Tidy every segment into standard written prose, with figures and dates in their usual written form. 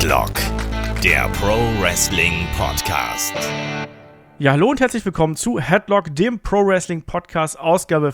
Headlock, der Pro Wrestling Podcast. Ja, hallo und herzlich willkommen zu Headlock, dem Pro Wrestling Podcast, Ausgabe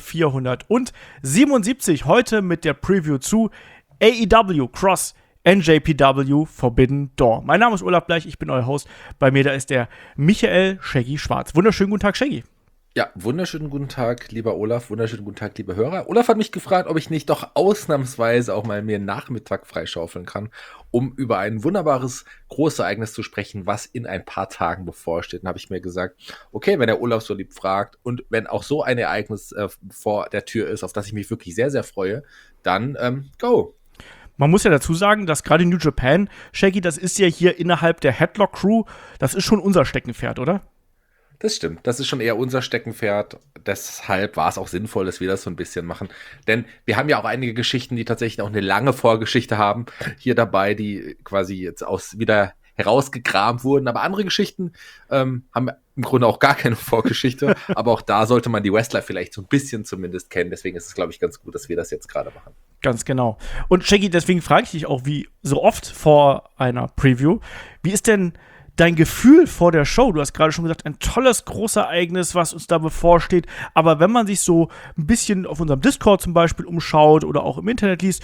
477. Heute mit der Preview zu AEW Cross NJPW Forbidden Door. Mein Name ist Olaf Bleich, ich bin euer Host. Bei mir da ist der Michael Shaggy Schwarz. Wunderschönen guten Tag, Shaggy. Ja, wunderschönen guten Tag, lieber Olaf, wunderschönen guten Tag, liebe Hörer. Olaf hat mich gefragt, ob ich nicht doch ausnahmsweise auch mal mir einen Nachmittag freischaufeln kann, um über ein wunderbares Großereignis zu sprechen, was in ein paar Tagen bevorsteht. Dann habe ich mir gesagt, okay, wenn der Olaf so lieb fragt und wenn auch so ein Ereignis vor der Tür ist, auf das ich mich wirklich sehr, sehr freue, dann go. Man muss ja dazu sagen, dass gerade New Japan, Shaggy, das ist ja hier innerhalb der Headlock-Crew, das ist schon unser Steckenpferd, oder? Das stimmt, das ist schon eher unser Steckenpferd, deshalb war es auch sinnvoll, dass wir das so ein bisschen machen, denn wir haben ja auch einige Geschichten, die tatsächlich auch eine lange Vorgeschichte haben, hier dabei, die quasi jetzt wieder herausgekramt wurden, aber andere Geschichten haben im Grunde auch gar keine Vorgeschichte, aber auch da sollte man die Wrestler vielleicht so ein bisschen zumindest kennen, deswegen ist es, glaube ich, ganz gut, dass wir das jetzt gerade machen. Ganz genau. Und Shaggy, deswegen frage ich dich auch, wie so oft vor einer Preview, wie ist denn dein Gefühl vor der Show? Du hast gerade schon gesagt, ein tolles Großereignis, was uns da bevorsteht. Aber wenn man sich so ein bisschen auf unserem Discord zum Beispiel umschaut oder auch im Internet liest,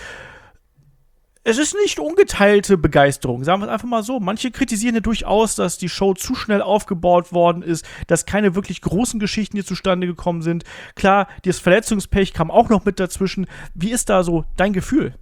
es ist nicht ungeteilte Begeisterung, sagen wir es einfach mal so. Manche kritisieren ja durchaus, dass die Show zu schnell aufgebaut worden ist, dass keine wirklich großen Geschichten hier zustande gekommen sind. Klar, das Verletzungspech kam auch noch mit dazwischen. Wie ist da so dein Gefühl?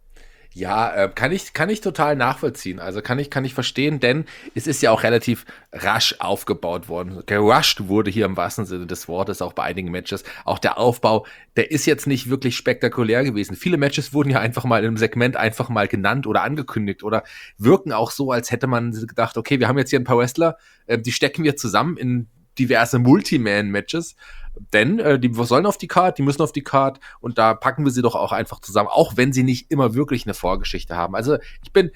Ja, kann ich total nachvollziehen. Also kann ich verstehen, denn es ist ja auch relativ rasch aufgebaut worden. Gerusht wurde hier im wahrsten Sinne des Wortes, auch bei einigen Matches. Auch der Aufbau, der ist jetzt nicht wirklich spektakulär gewesen. Viele Matches wurden ja einfach mal im Segment einfach mal genannt oder angekündigt oder wirken auch so, als hätte man gedacht, okay, wir haben jetzt hier ein paar Wrestler, die stecken wir zusammen in diverse Multi-Man-Matches. Denn die sollen auf die Card, die müssen auf die Card und da packen wir sie doch auch einfach zusammen, auch wenn sie nicht immer wirklich eine Vorgeschichte haben. Also ich bin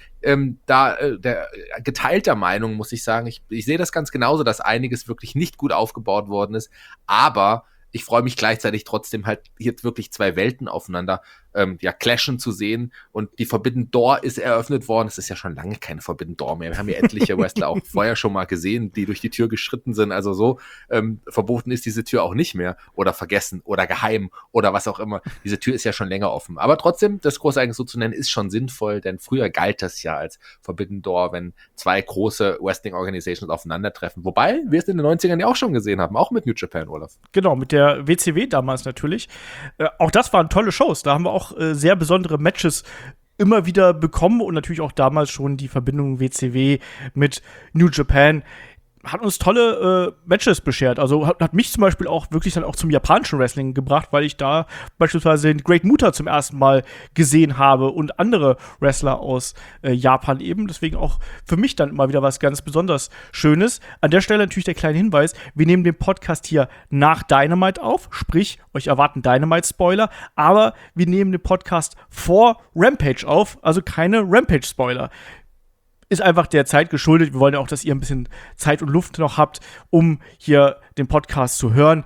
der geteilter Meinung, muss ich sagen. Ich sehe das ganz genauso, dass einiges wirklich nicht gut aufgebaut worden ist, aber ich freue mich gleichzeitig trotzdem halt jetzt wirklich zwei Welten aufeinander clashen zu sehen und die Forbidden Door ist eröffnet worden. Es ist ja schon lange keine Forbidden Door mehr. Wir haben ja etliche Wrestler auch vorher schon mal gesehen, die durch die Tür geschritten sind. Also so verboten ist diese Tür auch nicht mehr oder vergessen oder geheim oder was auch immer. Diese Tür ist ja schon länger offen. Aber trotzdem, das Großereignis so zu nennen, ist schon sinnvoll, denn früher galt das ja als Forbidden Door, wenn zwei große Wrestling-Organisations aufeinandertreffen. Wobei wir es in den 90ern ja auch schon gesehen haben, auch mit New Japan, Olaf. Genau, mit der WCW damals natürlich. Auch das waren tolle Shows. Da haben wir auch sehr besondere Matches immer wieder bekommen und natürlich auch damals schon die Verbindung WCW mit New Japan hat uns tolle Matches beschert. Also hat mich zum Beispiel auch wirklich dann auch zum japanischen Wrestling gebracht, weil ich da beispielsweise den Great Muta zum ersten Mal gesehen habe und andere Wrestler aus Japan eben. Deswegen auch für mich dann immer wieder was ganz besonders Schönes. An der Stelle natürlich der kleine Hinweis, wir nehmen den Podcast hier nach Dynamite auf, sprich, euch erwarten Dynamite-Spoiler, aber wir nehmen den Podcast vor Rampage auf, also keine Rampage-Spoiler. Ist einfach der Zeit geschuldet. Wir wollen ja auch, dass ihr ein bisschen Zeit und Luft noch habt, um hier den Podcast zu hören.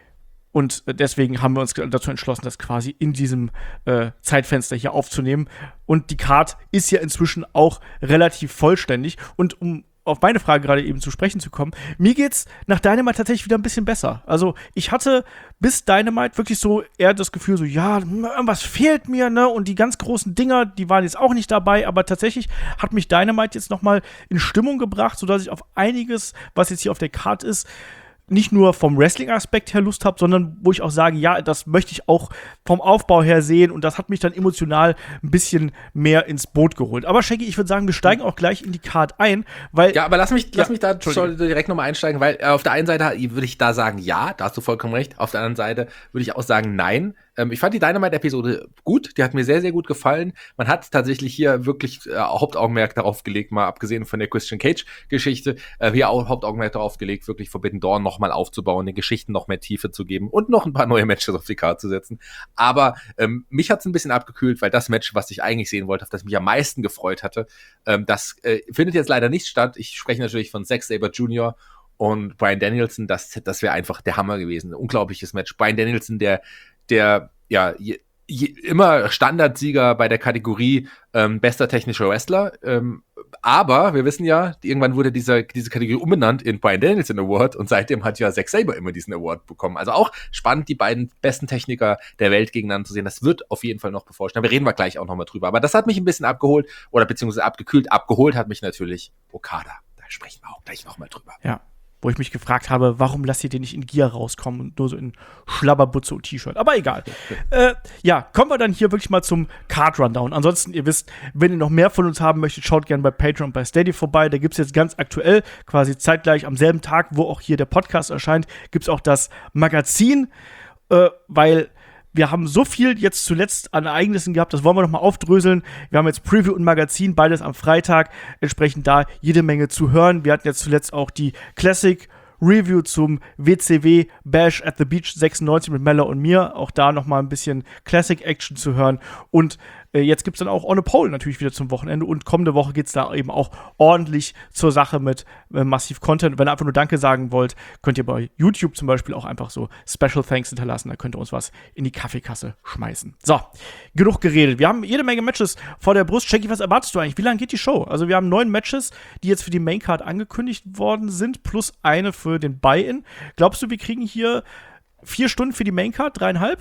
Und deswegen haben wir uns dazu entschlossen, das quasi in diesem Zeitfenster hier aufzunehmen. Und die Card ist ja inzwischen auch relativ vollständig. Und um auf meine Frage gerade eben zu sprechen zu kommen, mir geht's nach Dynamite tatsächlich wieder ein bisschen besser. Also ich hatte bis Dynamite wirklich so eher das Gefühl so, ja, irgendwas fehlt mir, ne? Und die ganz großen Dinger, die waren jetzt auch nicht dabei, aber tatsächlich hat mich Dynamite jetzt nochmal in Stimmung gebracht, sodass ich auf einiges, was jetzt hier auf der Card ist, nicht nur vom Wrestling-Aspekt her Lust habe, sondern wo ich auch sage, ja, das möchte ich auch vom Aufbau her sehen und das hat mich dann emotional ein bisschen mehr ins Boot geholt. Aber Shaggy, ich würde sagen, wir steigen auch gleich in die Card ein, weil... Ja, aber lass mich da schon direkt nochmal einsteigen, weil auf der einen Seite würde ich da sagen, ja, da hast du vollkommen recht, auf der anderen Seite würde ich auch sagen, nein. Ich fand die Dynamite-Episode gut, die hat mir sehr, sehr gut gefallen. Man hat tatsächlich hier wirklich Hauptaugenmerk darauf gelegt, mal abgesehen von der Christian Cage-Geschichte, hier auch Hauptaugenmerk darauf gelegt, wirklich Forbidden Door nochmal aufzubauen, den Geschichten noch mehr Tiefe zu geben und noch ein paar neue Matches auf die Karte zu setzen. Aber mich hat es ein bisschen abgekühlt, weil das Match, was ich eigentlich sehen wollte, auf das mich am meisten gefreut hatte, das findet jetzt leider nicht statt. Ich spreche natürlich von Zack Sabre Jr. und Bryan Danielson. Das wäre einfach der Hammer gewesen. Ein unglaubliches Match. Bryan Danielson, der immer Standardsieger bei der Kategorie bester technischer Wrestler, aber wir wissen ja, irgendwann wurde diese Kategorie umbenannt in Bryan Danielson Award und seitdem hat ja Zack Sabre immer diesen Award bekommen. Also auch spannend, die beiden besten Techniker der Welt gegeneinander zu sehen. Das wird auf jeden Fall noch bevorstehen. Da reden wir gleich auch nochmal drüber. Aber das hat mich ein bisschen abgeholt oder beziehungsweise abgekühlt. Abgeholt hat mich natürlich Okada. Da sprechen wir auch gleich nochmal drüber. Ja. Wo ich mich gefragt habe, warum lasst ihr den nicht in Gear rauskommen und nur so in Schlabberbutze und T-Shirt. Aber egal. Ja, kommen wir dann hier wirklich mal zum Card-Rundown. Ansonsten, ihr wisst, wenn ihr noch mehr von uns haben möchtet, schaut gerne bei Patreon und bei Steady vorbei. Da gibt es jetzt ganz aktuell, quasi zeitgleich am selben Tag, wo auch hier der Podcast erscheint, gibt es auch das Magazin, weil wir haben so viel jetzt zuletzt an Ereignissen gehabt, das wollen wir noch mal aufdröseln. Wir haben jetzt Preview und Magazin, beides am Freitag, entsprechend da jede Menge zu hören. Wir hatten jetzt zuletzt auch die Classic Review zum WCW Bash at the Beach 96 mit Mella und mir. Auch da noch mal ein bisschen Classic Action zu hören. Und jetzt gibt es dann auch On a Pole natürlich wieder zum Wochenende. Und kommende Woche geht es da eben auch ordentlich zur Sache mit massiv Content. Wenn ihr einfach nur Danke sagen wollt, könnt ihr bei YouTube zum Beispiel auch einfach so Special Thanks hinterlassen. Da könnt ihr uns was in die Kaffeekasse schmeißen. So, genug geredet. Wir haben jede Menge Matches vor der Brust. Shaggy, was erwartest du eigentlich? Wie lange geht die Show? Also wir haben 9 Matches, die jetzt für die Maincard angekündigt worden sind, plus eine für den Buy-In. Glaubst du, wir kriegen hier 4 Stunden für die Maincard? 3,5?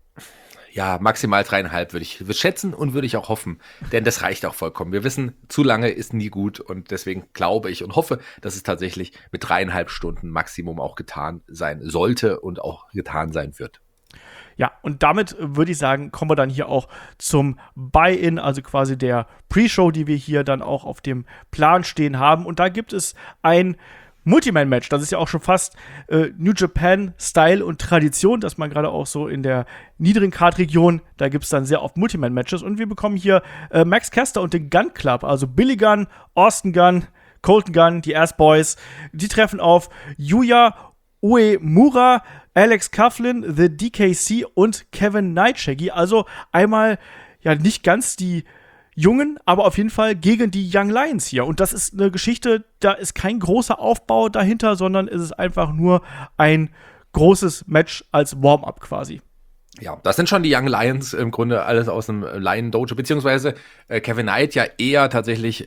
Ja, maximal 3,5 würde ich schätzen und würde ich auch hoffen, denn das reicht auch vollkommen. Wir wissen, zu lange ist nie gut und deswegen glaube ich und hoffe, dass es tatsächlich mit 3,5 Stunden Maximum auch getan sein sollte und auch getan sein wird. Ja, und damit würde ich sagen, kommen wir dann hier auch zum Buy-In, also quasi der Pre-Show, die wir hier dann auch auf dem Plan stehen haben. Und da gibt es ein Multiman-Match, das ist ja auch schon fast New Japan-Style und Tradition, dass man gerade auch so in der niedrigen Card-Region, da gibt es dann sehr oft Multiman-Matches. Und wir bekommen hier Max Caster und den Gun Club, also Billy Gunn, Austin Gunn, Colton Gunn, die Ass Boys, die treffen auf Yuya Uemura, Alex Coughlin, The DKC und Kevin Knight, Shaggy. Also einmal ja nicht ganz die Jungen, aber auf jeden Fall gegen die Young Lions hier. Und das ist eine Geschichte, da ist kein großer Aufbau dahinter, sondern es ist einfach nur ein großes Match als Warm-up quasi. Ja, das sind schon die Young Lions, im Grunde alles aus dem Lion Dojo, beziehungsweise Kevin Knight ja eher tatsächlich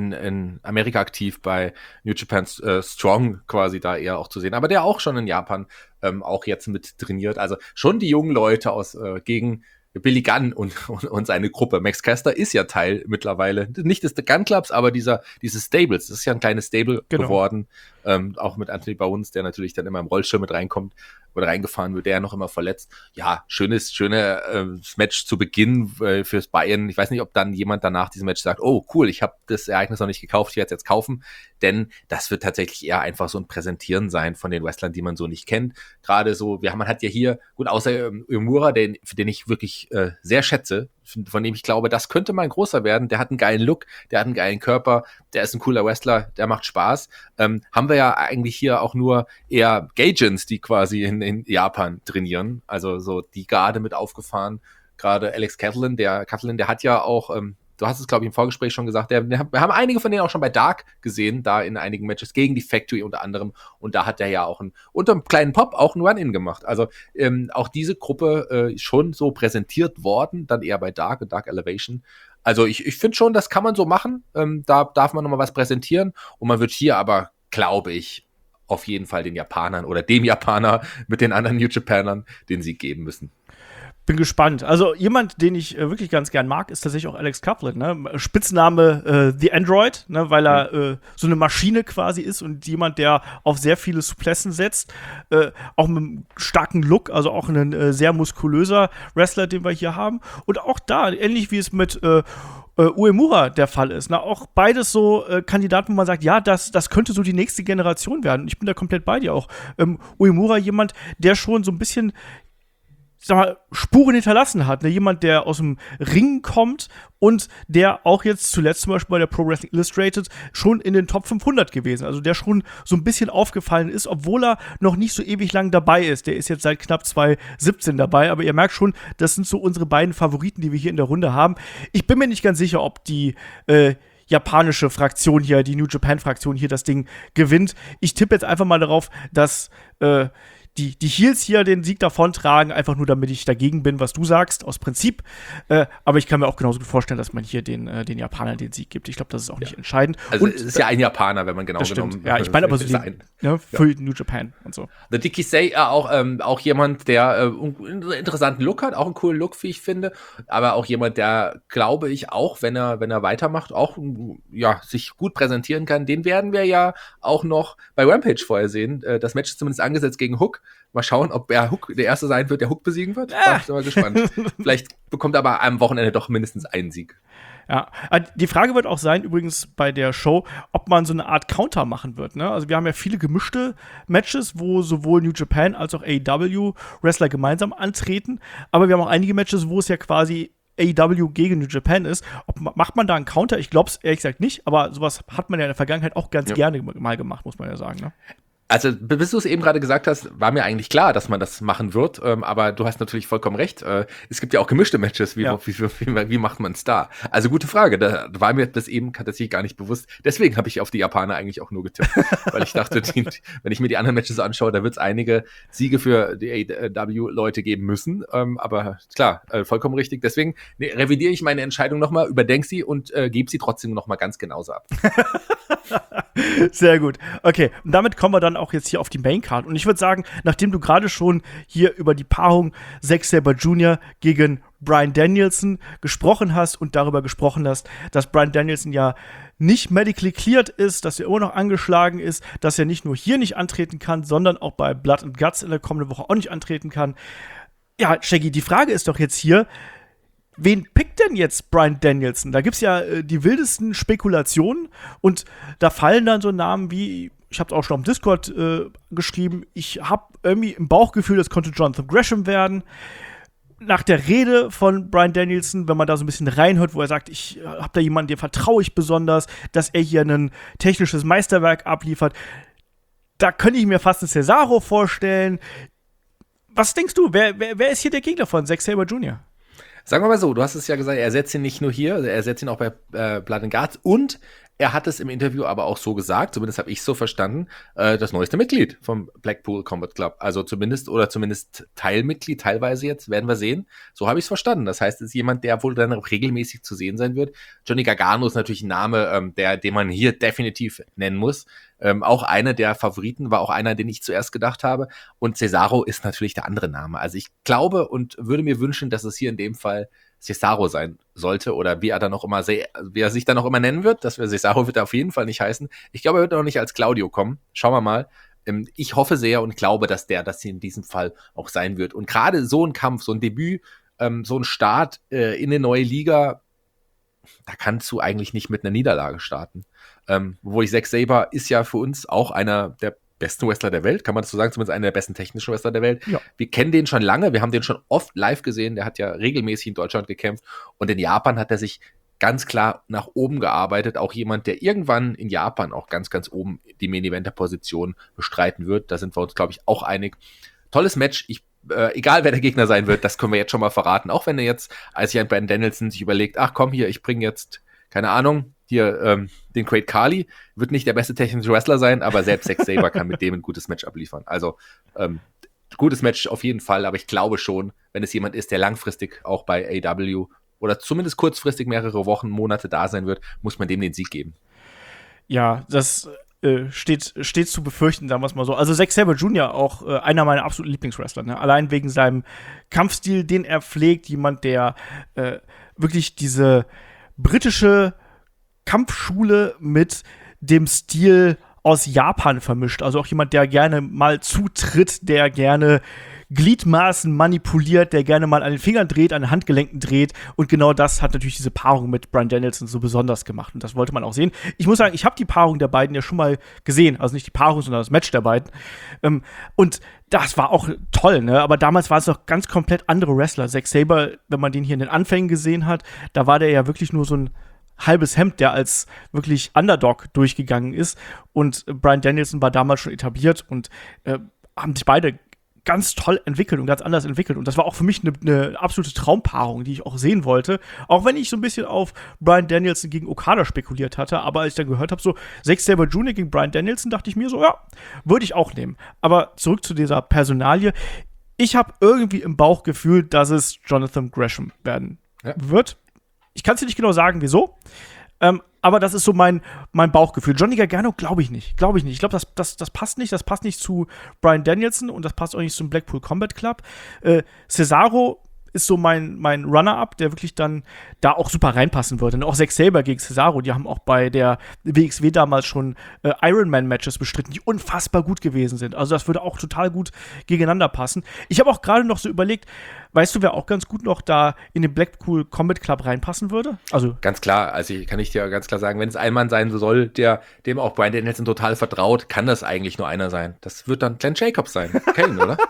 in Amerika aktiv bei New Japan Strong quasi da eher auch zu sehen, aber der auch schon in Japan auch jetzt mit trainiert, also schon die jungen Leute aus gegen Billy Gunn und seine Gruppe. Max Caster ist ja Teil mittlerweile, nicht des Gun Clubs, aber dieses Stables. Das ist ja ein kleines Stable geworden. Auch mit Anthony Bones, der natürlich dann immer im Rollstuhl mit reinkommt oder reingefahren wird, der ja noch immer verletzt. Ja, schönes Match zu Beginn fürs Bayern. Ich weiß nicht, ob dann jemand danach diesem Match sagt, oh cool, ich habe das Ereignis noch nicht gekauft, ich werde es jetzt kaufen. Denn das wird tatsächlich eher einfach so ein Präsentieren sein von den Wrestlern, die man so nicht kennt. Gerade so, man hat ja hier, gut, außer Uemura, für den ich wirklich sehr schätze, von dem ich glaube, das könnte mal ein großer werden. Der hat einen geilen Look, der hat einen geilen Körper, der ist ein cooler Wrestler, der macht Spaß. Haben wir ja eigentlich hier auch nur eher Gaijins, die quasi in Japan trainieren. Also so die Garde mit aufgefahren. Gerade Alex Coughlin, der hat ja auch, du hast es, glaube ich, im Vorgespräch schon gesagt, wir haben einige von denen auch schon bei Dark gesehen, da in einigen Matches gegen die Factory unter anderem. Und da hat er ja auch unter einem kleinen Pop auch ein Run-In gemacht. Also auch diese Gruppe schon so präsentiert worden, dann eher bei Dark und Dark Elevation. Also ich finde schon, das kann man so machen. Da darf man nochmal was präsentieren. Und man wird hier aber, glaube ich, auf jeden Fall den Japanern oder dem Japaner mit den anderen New Japanern den Sieg geben müssen. Bin gespannt. Also jemand, den ich wirklich ganz gern mag, ist tatsächlich auch Alex Coughlin. Ne? Spitzname The Android, ne? Weil er so eine Maschine quasi ist und jemand, der auf sehr viele Suplessen setzt. Auch mit einem starken Look, also auch ein sehr muskulöser Wrestler, den wir hier haben. Und auch da, ähnlich wie es mit Uemura der Fall ist. Ne? Auch beides so Kandidaten, wo man sagt, ja, das könnte so die nächste Generation werden. Und ich bin da komplett bei dir auch. Uemura, jemand, der schon so ein bisschen Spuren hinterlassen hat. Ne? Jemand, der aus dem Ring kommt und der auch jetzt zuletzt zum Beispiel bei der Pro Wrestling Illustrated schon in den Top 500 gewesen. Also der schon so ein bisschen aufgefallen ist, obwohl er noch nicht so ewig lang dabei ist. Der ist jetzt seit knapp 2017 dabei, aber ihr merkt schon, das sind so unsere beiden Favoriten, die wir hier in der Runde haben. Ich bin mir nicht ganz sicher, ob die japanische Fraktion hier, die New Japan Fraktion hier das Ding gewinnt. Ich tippe jetzt einfach mal darauf, dass die Heels hier den Sieg davontragen, einfach nur damit ich dagegen bin, was du sagst, aus Prinzip. Aber ich kann mir auch genauso gut vorstellen, dass man hier den Japanern den Sieg gibt. Ich glaube, das ist auch nicht entscheidend. Also und es ist ja ein Japaner, wenn man genau genommen. genommen. Ja, ich meine aber so für New Japan und so. The Dicky Say auch jemand, der einen interessanten Look hat, auch einen coolen Look, wie ich finde, aber auch jemand, der, glaube ich, auch, wenn er weitermacht, auch sich gut präsentieren kann. Den werden wir ja auch noch bei Rampage vorher sehen. Das Match ist zumindest angesetzt gegen Hook. Mal schauen, ob Hook der Erste sein wird, der Hook besiegen wird. Ich bin mal gespannt. Vielleicht bekommt er aber am Wochenende doch mindestens einen Sieg. Ja, die Frage wird auch sein, übrigens bei der Show, ob man so eine Art Counter machen wird. Ne? Also wir haben ja viele gemischte Matches, wo sowohl New Japan als auch AEW Wrestler gemeinsam antreten. Aber wir haben auch einige Matches, wo es ja quasi AEW gegen New Japan ist. Macht man da einen Counter? Ich glaube es ehrlich gesagt nicht, aber sowas hat man ja in der Vergangenheit auch ganz gerne mal gemacht, muss man ja sagen. Ne? Also, bis du es eben gerade gesagt hast, war mir eigentlich klar, dass man das machen wird, aber du hast natürlich vollkommen recht. Es gibt ja auch gemischte Matches, wie macht man es da? Also, gute Frage, da war mir das eben tatsächlich gar nicht bewusst. Deswegen habe ich auf die Japaner eigentlich auch nur getippt, weil ich dachte, wenn ich mir die anderen Matches anschaue, da wird es einige Siege für die AEW-Leute geben müssen, aber klar, vollkommen richtig. Deswegen revidiere ich meine Entscheidung nochmal, überdenke sie und gebe sie trotzdem nochmal ganz genauso ab. Sehr gut. Okay, und damit kommen wir dann auch jetzt hier auf die Maincard. Und ich würde sagen, nachdem du gerade schon hier über die Paarung Zack Sabre Jr. gegen Bryan Danielson gesprochen hast und darüber gesprochen hast, dass Bryan Danielson ja nicht medically cleared ist, dass er immer noch angeschlagen ist, dass er nicht nur hier nicht antreten kann, sondern auch bei Blood and Guts in der kommenden Woche auch nicht antreten kann. Ja, Shaggy, die Frage ist doch jetzt hier, wen pickt denn jetzt Bryan Danielson? Da gibt's ja die wildesten Spekulationen und da fallen dann so Namen wie, ich habe es auch schon auf dem Discord geschrieben, ich habe irgendwie im Bauchgefühl, das könnte Jonathan Gresham werden. Nach der Rede von Bryan Danielson, wenn man da so ein bisschen reinhört, wo er sagt, ich habe da jemanden, dem vertraue ich besonders, dass er hier ein technisches Meisterwerk abliefert, da könnte ich mir fast einen Cesaro vorstellen. Was denkst du, wer ist hier der Gegner von Zack Sabre Jr.? Sagen wir mal so, du hast es ja gesagt, er ersetzt ihn nicht nur hier, er ersetzt ihn auch bei Blood and Guts und er hat es im Interview aber auch so gesagt, zumindest habe ich so verstanden, das neueste Mitglied vom Blackpool Combat Club. Also zumindest Teilmitglied, teilweise jetzt, werden wir sehen. So habe ich es verstanden. Das heißt, es ist jemand, der wohl dann regelmäßig zu sehen sein wird. Johnny Gargano ist natürlich ein Name, den man hier definitiv nennen muss. Auch einer der Favoriten, war auch einer, den ich zuerst gedacht habe. Und Cesaro ist natürlich der andere Name. Also ich glaube und würde mir wünschen, dass es hier in dem Fall Cesaro sein sollte oder wie er sich dann auch immer nennen wird. Cesaro wird er auf jeden Fall nicht heißen. Ich glaube, er wird auch nicht als Claudio kommen. Schauen wir mal. Ich hoffe sehr und glaube, dass das in diesem Fall auch sein wird. Und gerade so ein Kampf, so ein Debüt, so ein Start in eine neue Liga, da kannst du eigentlich nicht mit einer Niederlage starten. Obwohl Zack Sabre ist ja für uns auch einer der besten Wrestler der Welt, kann man das so sagen, zumindest einer der besten technischen Wrestler der Welt. Ja. Wir kennen den schon lange, wir haben den schon oft live gesehen, der hat ja regelmäßig in Deutschland gekämpft und in Japan hat er sich ganz klar nach oben gearbeitet, auch jemand, der irgendwann in Japan auch ganz, ganz oben die Main-Eventer-Position bestreiten wird, da sind wir uns, glaube ich, auch einig. Tolles Match, egal wer der Gegner sein wird, das können wir jetzt schon mal verraten, auch wenn er jetzt, als ein Bryan Danielson sich überlegt, ach komm hier, ich bringe jetzt, keine Ahnung, hier den Great Khali, wird nicht der beste technische Wrestler sein, aber selbst Zack Sabre kann mit dem ein gutes Match abliefern. Also gutes Match auf jeden Fall, aber ich glaube schon, wenn es jemand ist, der langfristig auch bei AEW oder zumindest kurzfristig mehrere Wochen, Monate da sein wird, muss man dem den Sieg geben. Ja, das steht zu befürchten, sagen wir es mal so. Also Zack Sabre Jr. auch einer meiner absoluten Lieblingswrestler. Ne? Allein wegen seinem Kampfstil, den er pflegt. Jemand, der wirklich diese britische Kampfschule mit dem Stil aus Japan vermischt. Also auch jemand, der gerne mal zutritt, der gerne Gliedmaßen manipuliert, der gerne mal an den Fingern dreht, an den Handgelenken dreht. Und genau das hat natürlich diese Paarung mit Bryan Danielson so besonders gemacht. Und das wollte man auch sehen. Ich muss sagen, ich habe die Paarung der beiden ja schon mal gesehen. Also nicht die Paarung, sondern das Match der beiden. Und das war auch toll, ne? Aber damals waren es noch ganz komplett andere Wrestler. Zack Sabre, wenn man den hier in den Anfängen gesehen hat, da war der ja wirklich nur so ein halbes Hemd, der als wirklich Underdog durchgegangen ist. Und Bryan Danielson war damals schon etabliert und haben sich beide ganz toll entwickelt und ganz anders entwickelt. Und das war auch für mich eine absolute Traumpaarung, die ich auch sehen wollte. Auch wenn ich so ein bisschen auf Bryan Danielson gegen Okada spekuliert hatte. Aber als ich dann gehört habe, so Zack Sabre Jr. gegen Bryan Danielson, dachte ich mir so, ja, würde ich auch nehmen. Aber zurück zu dieser Personalie. Ich habe irgendwie im Bauch gefühlt, dass es Jonathan Gresham werden wird. Ich kann es dir nicht genau sagen, wieso. Aber das ist so mein Bauchgefühl. Johnny Gargano glaube ich nicht. Ich glaube, das passt nicht. Das passt nicht zu Bryan Danielson und das passt auch nicht zum Blackpool Combat Club. Cesaro ist so mein Runner-Up, der wirklich dann da auch super reinpassen würde. Und auch Zack Sabre gegen Cesaro, die haben auch bei der WXW damals schon Ironman-Matches bestritten, die unfassbar gut gewesen sind. Also das würde auch total gut gegeneinander passen. Ich habe auch gerade noch so überlegt, weißt du, wer auch ganz gut noch da in den Blackpool Combat Club reinpassen würde? Also ganz klar, kann ich dir ganz klar sagen, wenn es ein Mann sein soll, dem auch Bryan Danielson total vertraut, kann das eigentlich nur einer sein. Das wird dann Glenn Jacobs sein. Kane, oder?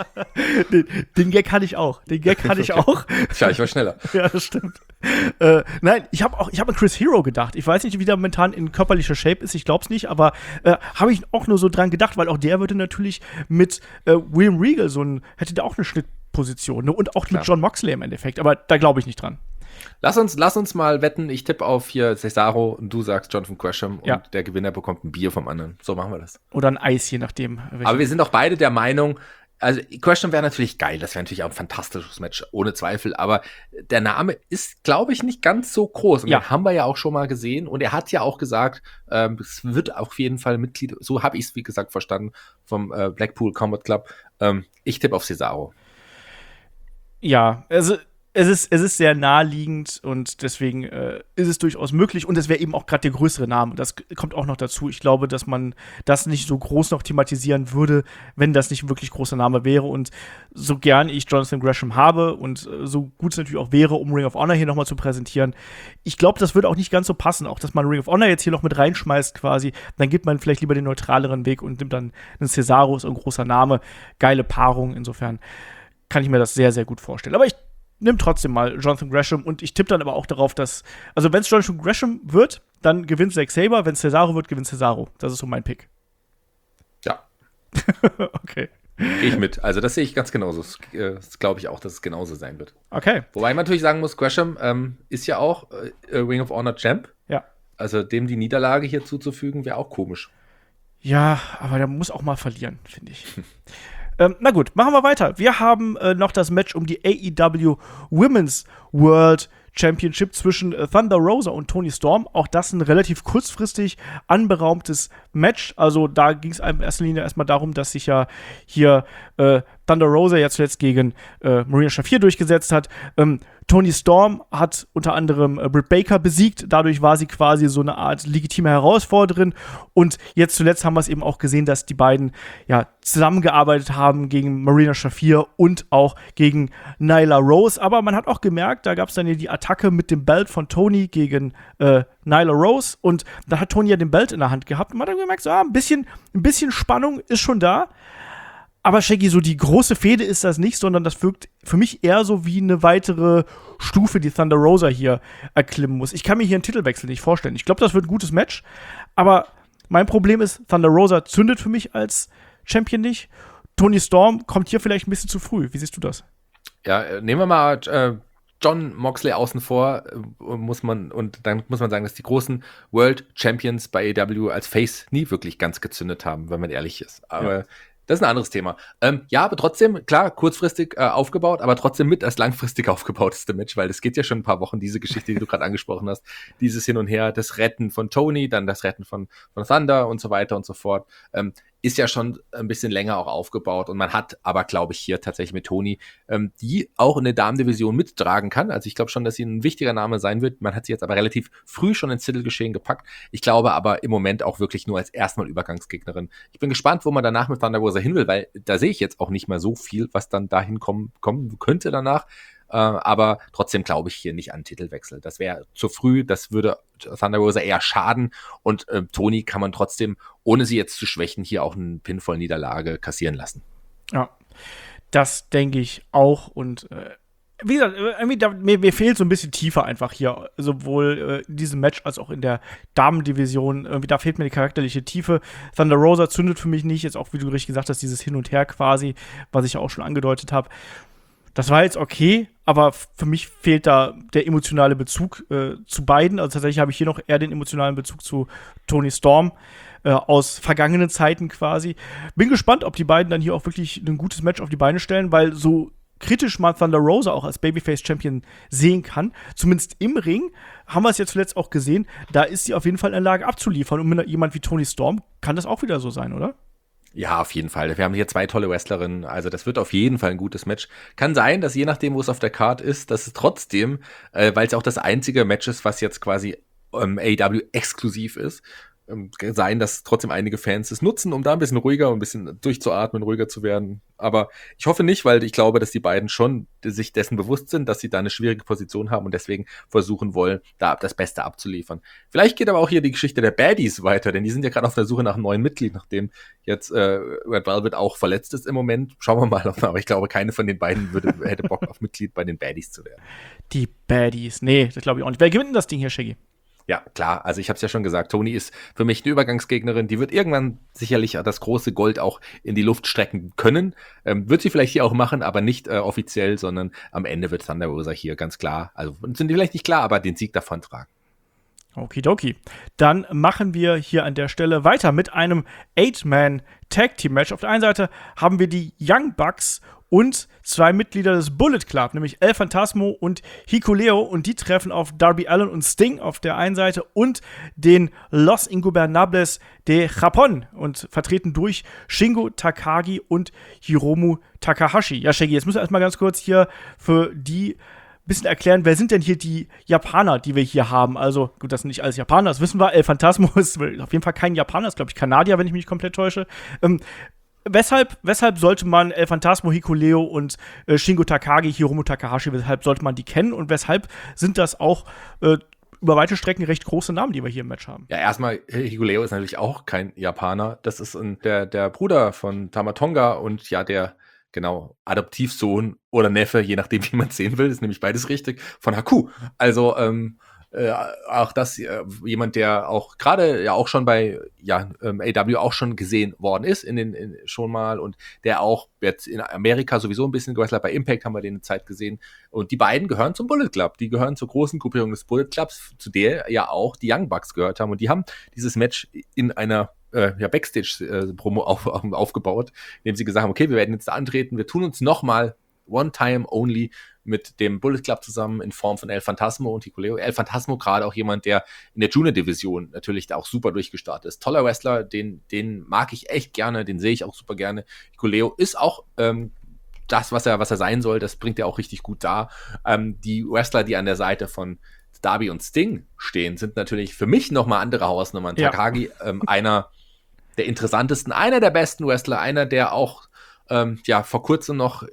Den Gag hatte ich auch. Tja, ich war schneller. Ja, das stimmt. Nein, ich hab an Chris Hero gedacht. Ich weiß nicht, wie der momentan in körperlicher Shape ist. Ich glaub's nicht, aber habe ich auch nur so dran gedacht, weil auch der würde natürlich mit William Regal hätte der auch eine Schnittposition, ne? Und auch mit John Moxley im Endeffekt. Aber da glaube ich nicht dran. Lass uns mal wetten. Ich tippe auf hier Cesaro und du sagst Jonathan Gresham und der Gewinner bekommt ein Bier vom anderen. So machen wir das. Oder ein Eis, je nachdem. Aber wir sind auch beide der Meinung, also Gresham wäre natürlich geil, das wäre natürlich auch ein fantastisches Match, ohne Zweifel, aber der Name ist, glaube ich, nicht ganz so groß und den haben wir ja auch schon mal gesehen und er hat ja auch gesagt, es wird auf jeden Fall Mitglied, so habe ich es wie gesagt verstanden, vom Blackpool Combat Club. Ich tippe auf Cesaro. Ja, also es ist sehr naheliegend und deswegen ist es durchaus möglich und es wäre eben auch gerade der größere Name. Das kommt auch noch dazu. Ich glaube, dass man das nicht so groß noch thematisieren würde, wenn das nicht ein wirklich großer Name wäre und so gern ich Jonathan Gresham habe und so gut es natürlich auch wäre, um Ring of Honor hier nochmal zu präsentieren. Ich glaube, das würde auch nicht ganz so passen, auch dass man Ring of Honor jetzt hier noch mit reinschmeißt quasi, dann geht man vielleicht lieber den neutraleren Weg und nimmt dann einen Cesaro, ist ein großer Name, geile Paarung, insofern kann ich mir das sehr, sehr gut vorstellen. Aber ich nimm trotzdem mal Jonathan Gresham und ich tippe dann aber auch darauf, dass, also wenn es Jonathan Gresham wird, dann gewinnt Zack Sabre, wenn es Cesaro wird, gewinnt Cesaro. Das ist so mein Pick. Ja. Okay. Gehe ich mit. Also das sehe ich ganz genauso. Das glaube ich auch, dass es genauso sein wird. Okay. Wobei man natürlich sagen muss, Gresham ist ja auch Ring of Honor Champ. Ja. Also dem die Niederlage hier zuzufügen, wäre auch komisch. Ja, aber der muss auch mal verlieren, finde ich. Na gut, machen wir weiter. Wir haben noch das Match um die AEW Women's World Championship zwischen Thunder Rosa und Toni Storm. Auch das ein relativ kurzfristig anberaumtes Match. Also da ging es in erster Linie erstmal darum, dass sich ja hier Thunder Rosa ja zuletzt gegen Marina Shafir durchgesetzt hat. Toni Storm hat unter anderem Britt Baker besiegt. Dadurch war sie quasi so eine Art legitime Herausforderin. Und jetzt zuletzt haben wir es eben auch gesehen, dass die beiden ja zusammengearbeitet haben gegen Marina Shafir und auch gegen Nyla Rose. Aber man hat auch gemerkt, da gab es dann ja die Attacke mit dem Belt von Toni gegen Nyla Rose. Und da hat Toni ja den Belt in der Hand gehabt. Und man hat dann gemerkt, so, ein bisschen Spannung ist schon da. Aber Shaggy, so die große Fehde ist das nicht, sondern das wirkt für mich eher so wie eine weitere Stufe, die Thunder Rosa hier erklimmen muss. Ich kann mir hier einen Titelwechsel nicht vorstellen. Ich glaube, das wird ein gutes Match. Aber mein Problem ist, Thunder Rosa zündet für mich als Champion nicht. Toni Storm kommt hier vielleicht ein bisschen zu früh. Wie siehst du das? Ja, nehmen wir mal John Moxley außen vor, dann muss man sagen, dass die großen World Champions bei AEW als Face nie wirklich ganz gezündet haben, wenn man ehrlich ist. Aber das ist ein anderes Thema. Aber trotzdem, klar, kurzfristig aufgebaut, aber trotzdem mit als langfristig aufgebauteste Match, weil das geht ja schon ein paar Wochen, diese Geschichte, die du gerade angesprochen hast, dieses Hin und Her, das Retten von Toni, dann das Retten von Thunder und so weiter und so fort, ist ja schon ein bisschen länger auch aufgebaut und man hat aber, glaube ich, hier tatsächlich mit Toni, die auch in der Damendivision mittragen kann. Also ich glaube schon, dass sie ein wichtiger Name sein wird. Man hat sie jetzt aber relativ früh schon ins Titelgeschehen gepackt. Ich glaube aber im Moment auch wirklich nur als erstmal Übergangsgegnerin. Ich bin gespannt, wo man danach mit Thunder Rosa hin will, weil da sehe ich jetzt auch nicht mehr so viel, was dann dahin kommen könnte danach. Aber trotzdem glaube ich hier nicht an Titelwechsel. Das wäre zu früh, das würde Thunder Rosa eher schaden und Toni kann man trotzdem, ohne sie jetzt zu schwächen, hier auch eine Pinfall-Niederlage kassieren lassen. Ja, das denke ich auch und wie gesagt, irgendwie mir fehlt so ein bisschen Tiefe einfach hier, sowohl in diesem Match als auch in der Damendivision. Irgendwie, da fehlt mir die charakterliche Tiefe. Thunder Rosa zündet für mich nicht, jetzt auch, wie du richtig gesagt hast, dieses Hin und Her quasi, was ich ja auch schon angedeutet habe. Das war jetzt okay, aber für mich fehlt da der emotionale Bezug zu beiden. Also tatsächlich habe ich hier noch eher den emotionalen Bezug zu Toni Storm aus vergangenen Zeiten quasi. Bin gespannt, ob die beiden dann hier auch wirklich ein gutes Match auf die Beine stellen, weil so kritisch man Thunder Rosa auch als Babyface-Champion sehen kann, zumindest im Ring, haben wir es jetzt zuletzt auch gesehen, da ist sie auf jeden Fall in der Lage abzuliefern. Und mit jemand wie Toni Storm kann das auch wieder so sein, oder? Ja, auf jeden Fall. Wir haben hier 2 tolle Wrestlerinnen, also das wird auf jeden Fall ein gutes Match. Kann sein, dass je nachdem, wo es auf der Card ist, dass es trotzdem, weil es auch das einzige Match ist, was jetzt quasi AEW exklusiv ist, sein, dass trotzdem einige Fans es nutzen, um da ein bisschen ruhiger, ein bisschen durchzuatmen, ruhiger zu werden. Aber ich hoffe nicht, weil ich glaube, dass die beiden schon sich dessen bewusst sind, dass sie da eine schwierige Position haben und deswegen versuchen wollen, da das Beste abzuliefern. Vielleicht geht aber auch hier die Geschichte der Baddies weiter, denn die sind ja gerade auf der Suche nach einem neuen Mitglied, nachdem jetzt Red Velvet auch verletzt ist im Moment. Schauen wir mal, aber ich glaube, keine von den beiden hätte Bock auf Mitglied bei den Baddies zu werden. Die Baddies, nee, das glaube ich auch nicht. Wer gewinnt denn das Ding hier, Shaggy? Ja, klar, also ich habe es ja schon gesagt, Toni ist für mich eine Übergangsgegnerin, die wird irgendwann sicherlich das große Gold auch in die Luft strecken können, wird sie vielleicht hier auch machen, aber nicht offiziell, sondern am Ende wird Thunder Rosa hier ganz klar, also sind die vielleicht nicht klar, aber den Sieg davon tragen. Okidoki. Dann machen wir hier an der Stelle weiter mit einem 8-Man-Tag-Team-Match. Auf der einen Seite haben wir die Young Bucks und 2 Mitglieder des Bullet Club, nämlich El Phantasmo und Hikuleo, und die treffen auf Darby Allin und Sting auf der einen Seite und den Los Ingobernables de Japón und vertreten durch Shingo Takagi und Hiromu Takahashi. Ja, Shaggy, jetzt müssen wir erstmal ganz kurz hier für die bisschen erklären, wer sind denn hier die Japaner, die wir hier haben? Also, gut, das sind nicht alles Japaner, das wissen wir. El Phantasmo ist auf jeden Fall kein Japaner, ist, glaube ich, Kanadier, wenn ich mich nicht komplett täusche. Weshalb sollte man El Phantasmo, Hikuleo und Shingo Takagi, Hiromu Takahashi, weshalb sollte man die kennen und weshalb sind das auch über weite Strecken recht große Namen, die wir hier im Match haben? Ja, erstmal, Hikuleo ist natürlich auch kein Japaner. Das ist der Bruder von Tamatonga und ja, der Adoptivsohn oder Neffe, je nachdem, wie man es sehen will, ist nämlich beides richtig, von Haku. Also, auch das jemand, der auch gerade ja auch schon bei AEW auch schon gesehen worden ist schon mal und der auch jetzt in Amerika sowieso ein bisschen gewrestelt hat. Bei Impact haben wir den eine Zeit gesehen und die beiden gehören zum Bullet Club. Die gehören zur großen Gruppierung des Bullet Clubs, zu der ja auch die Young Bucks gehört haben und die haben dieses Match in einer Backstage-Promo aufgebaut, indem sie gesagt haben, okay, wir werden jetzt da antreten, wir tun uns nochmal One Time Only mit dem Bullet Club zusammen in Form von El Phantasmo und Hikuleo. El Phantasmo gerade auch jemand, der in der Junior-Division natürlich da auch super durchgestartet ist. Toller Wrestler, den mag ich echt gerne, den sehe ich auch super gerne. Hikuleo ist auch das, was er sein soll, das bringt er auch richtig gut dar. Die Wrestler, die an der Seite von Darby und Sting stehen, sind natürlich für mich nochmal andere Hausnummern. Ja. Takagi, einer der interessantesten, einer der besten Wrestler, einer, der auch vor kurzem noch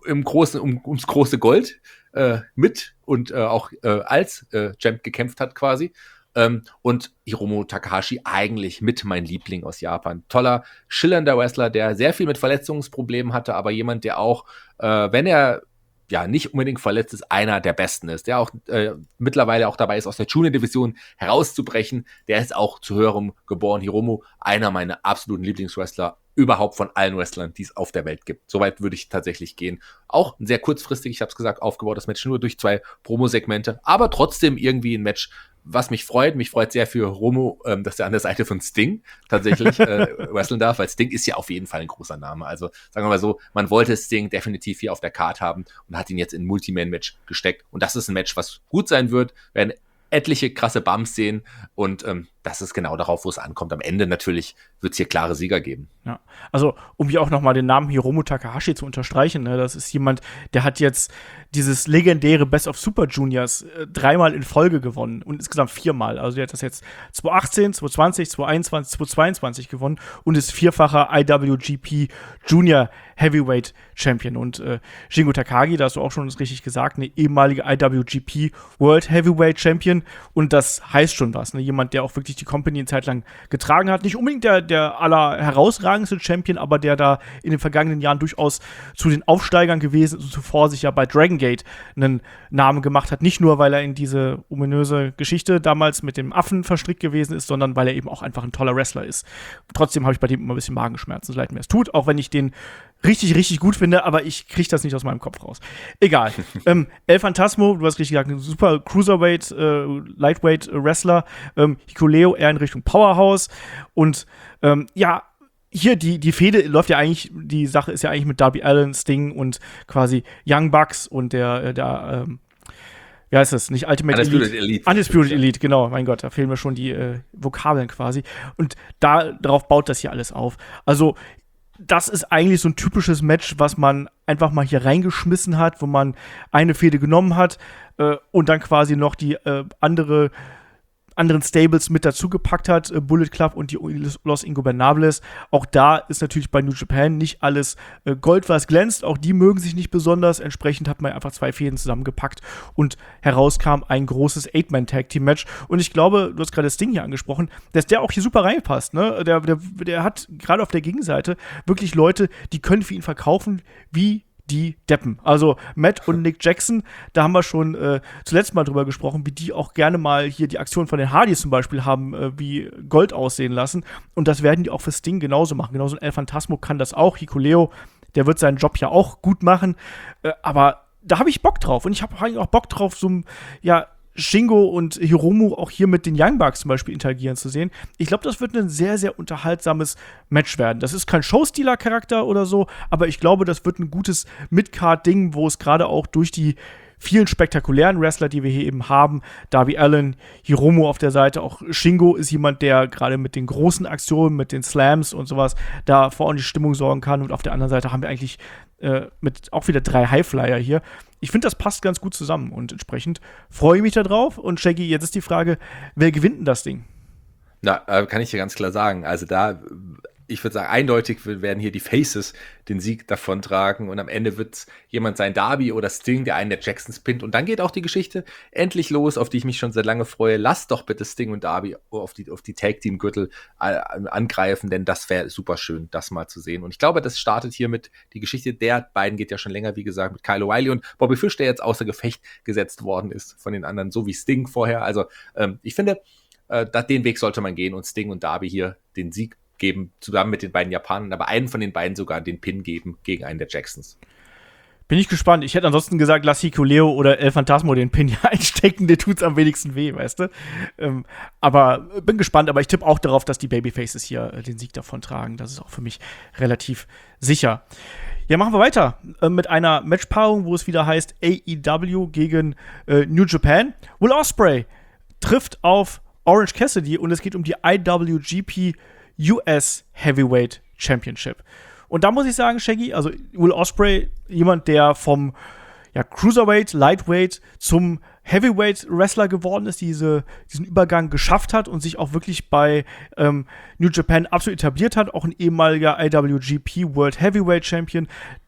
ums große Gold mit und auch als Champ gekämpft hat quasi. Und Hiromu Takahashi eigentlich mit mein Liebling aus Japan. Toller, schillernder Wrestler, der sehr viel mit Verletzungsproblemen hatte, aber jemand, der auch, wenn er nicht unbedingt verletzt ist, einer der Besten ist, der auch mittlerweile auch dabei ist, aus der Junior-Division herauszubrechen. Der ist auch zu höherem geboren. Hiromu, einer meiner absoluten Lieblingswrestler überhaupt von allen Wrestlern, die es auf der Welt gibt. Soweit würde ich tatsächlich gehen. Auch sehr kurzfristig, ich habe es gesagt, aufgebaut das Match nur durch 2 Promo-Segmente, aber trotzdem irgendwie ein Match, was mich freut. Mich freut sehr für Romo, dass er an der Seite von Sting tatsächlich wresteln darf, weil Sting ist ja auf jeden Fall ein großer Name. Also sagen wir mal so, man wollte Sting definitiv hier auf der Card haben und hat ihn jetzt in ein Multiman-Match gesteckt. Und das ist ein Match, was gut sein wird. Wir werden etliche krasse Bumps sehen und das ist genau darauf, wo es ankommt. Am Ende natürlich wird es hier klare Sieger geben. Ja, also um hier auch nochmal den Namen Hiromu Takahashi zu unterstreichen, ne, das ist jemand, der hat jetzt dieses legendäre Best of Super Juniors 3-mal in Folge gewonnen und insgesamt 4-mal. Also der hat das jetzt 2018, 2020, 2021, 2022 gewonnen und ist 4-facher IWGP Junior Heavyweight Champion. Und Shingo Takagi, da hast du auch schon das richtig gesagt, eine ehemalige IWGP World Heavyweight Champion und das heißt schon was. Ne? Jemand, der auch wirklich die Company eine Zeit lang getragen hat. Nicht unbedingt der aller herausragendste Champion, aber der da in den vergangenen Jahren durchaus zu den Aufsteigern gewesen ist und zuvor sich ja bei Dragon Gate einen Namen gemacht hat. Nicht nur, weil er in diese ominöse Geschichte damals mit dem Affen verstrickt gewesen ist, sondern weil er eben auch einfach ein toller Wrestler ist. Trotzdem habe ich bei dem immer ein bisschen Magenschmerzen, so leid mir es tut, auch wenn ich den richtig, richtig gut finde, aber ich kriege das nicht aus meinem Kopf raus. Egal. El Phantasmo, du hast richtig gesagt, ein super Cruiserweight, Lightweight Wrestler. Hikuleo eher in Richtung Powerhouse. Und hier die Fehde läuft ja eigentlich, die Sache ist ja eigentlich mit Darby Allin, Sting und quasi Young Bucks und der wie heißt das? Nicht Ultimate Elite. Undisputed Elite, genau. Mein Gott, da fehlen mir schon die Vokabeln quasi. Und darauf baut das hier alles auf. Also das ist eigentlich so ein typisches Match, was man einfach mal hier reingeschmissen hat, wo man eine Fehde genommen hat und dann quasi noch die anderen Stables mit dazu gepackt hat, Bullet Club und die Los Ingobernables. Auch da ist natürlich bei New Japan nicht alles Gold, was glänzt. Auch die mögen sich nicht besonders. Entsprechend hat man einfach 2 Fäden zusammengepackt und herauskam ein großes 8-Man-Tag-Team-Match. Und ich glaube, du hast gerade das Ding hier angesprochen, dass der auch hier super reinpasst. Ne? Der hat gerade auf der Gegenseite wirklich Leute, die können für ihn verkaufen wie die Deppen. Also Matt und Nick Jackson, da haben wir schon zuletzt mal drüber gesprochen, wie die auch gerne mal hier die Aktion von den Hardys zum Beispiel haben, wie Gold aussehen lassen. Und das werden die auch für Sting genauso machen. Genauso ein El Phantasmo kann das auch. Hikuleo, der wird seinen Job ja auch gut machen. Aber da habe ich Bock drauf. Und ich habe eigentlich auch Bock drauf, so Shingo und Hiromu auch hier mit den Young Bucks zum Beispiel interagieren zu sehen. Ich glaube, das wird ein sehr, sehr unterhaltsames Match werden. Das ist kein Showstealer-Charakter oder so, aber ich glaube, das wird ein gutes Mid-Card-Ding, wo es gerade auch durch die vielen spektakulären Wrestler, die wir hier eben haben, Darby Allin, Hiromu auf der Seite, auch Shingo ist jemand, der gerade mit den großen Aktionen, mit den Slams und sowas, da vor die Stimmung sorgen kann. Und auf der anderen Seite haben wir eigentlich mit auch wieder 3 Highflyer hier. Ich finde, das passt ganz gut zusammen und entsprechend freue ich mich da drauf. Und Shaggy, jetzt ist die Frage, wer gewinnt denn das Ding? Na, kann ich dir ganz klar sagen. Also ich würde sagen, eindeutig werden hier die Faces den Sieg davontragen und am Ende wird jemand sein, Darby oder Sting, der einen der Jacksons pinnt. Und dann geht auch die Geschichte endlich los, auf die ich mich schon seit lange freue. Lasst doch bitte Sting und Darby auf die Tag-Team-Gürtel angreifen, denn das wäre super schön, das mal zu sehen. Und ich glaube, das startet hiermit die Geschichte der beiden, geht ja schon länger, wie gesagt, mit Kyle O'Reilly und Bobby Fish, der jetzt außer Gefecht gesetzt worden ist von den anderen, so wie Sting vorher. Also ich finde, den Weg sollte man gehen und Sting und Darby hier den Sieg geben, zusammen mit den beiden Japanern, aber einen von den beiden sogar den Pin geben gegen einen der Jacksons. Bin ich gespannt. Ich hätte ansonsten gesagt, lass Hikuleo oder El Phantasmo den Pin hier einstecken, der tut's am wenigsten weh, weißt du? Aber bin gespannt, aber ich tippe auch darauf, dass die Babyfaces hier den Sieg davon tragen. Das ist auch für mich relativ sicher. Ja, machen wir weiter mit einer Matchpaarung, wo es wieder heißt AEW gegen New Japan. Will Ospreay trifft auf Orange Cassidy und es geht um die IWGP US Heavyweight Championship. Und da muss ich sagen, Shaggy, also Will Ospreay, jemand, der vom Cruiserweight, Lightweight zum Heavyweight Wrestler geworden ist, diesen Übergang geschafft hat und sich auch wirklich bei New Japan absolut etabliert hat, auch ein ehemaliger IWGP World Heavyweight Champion,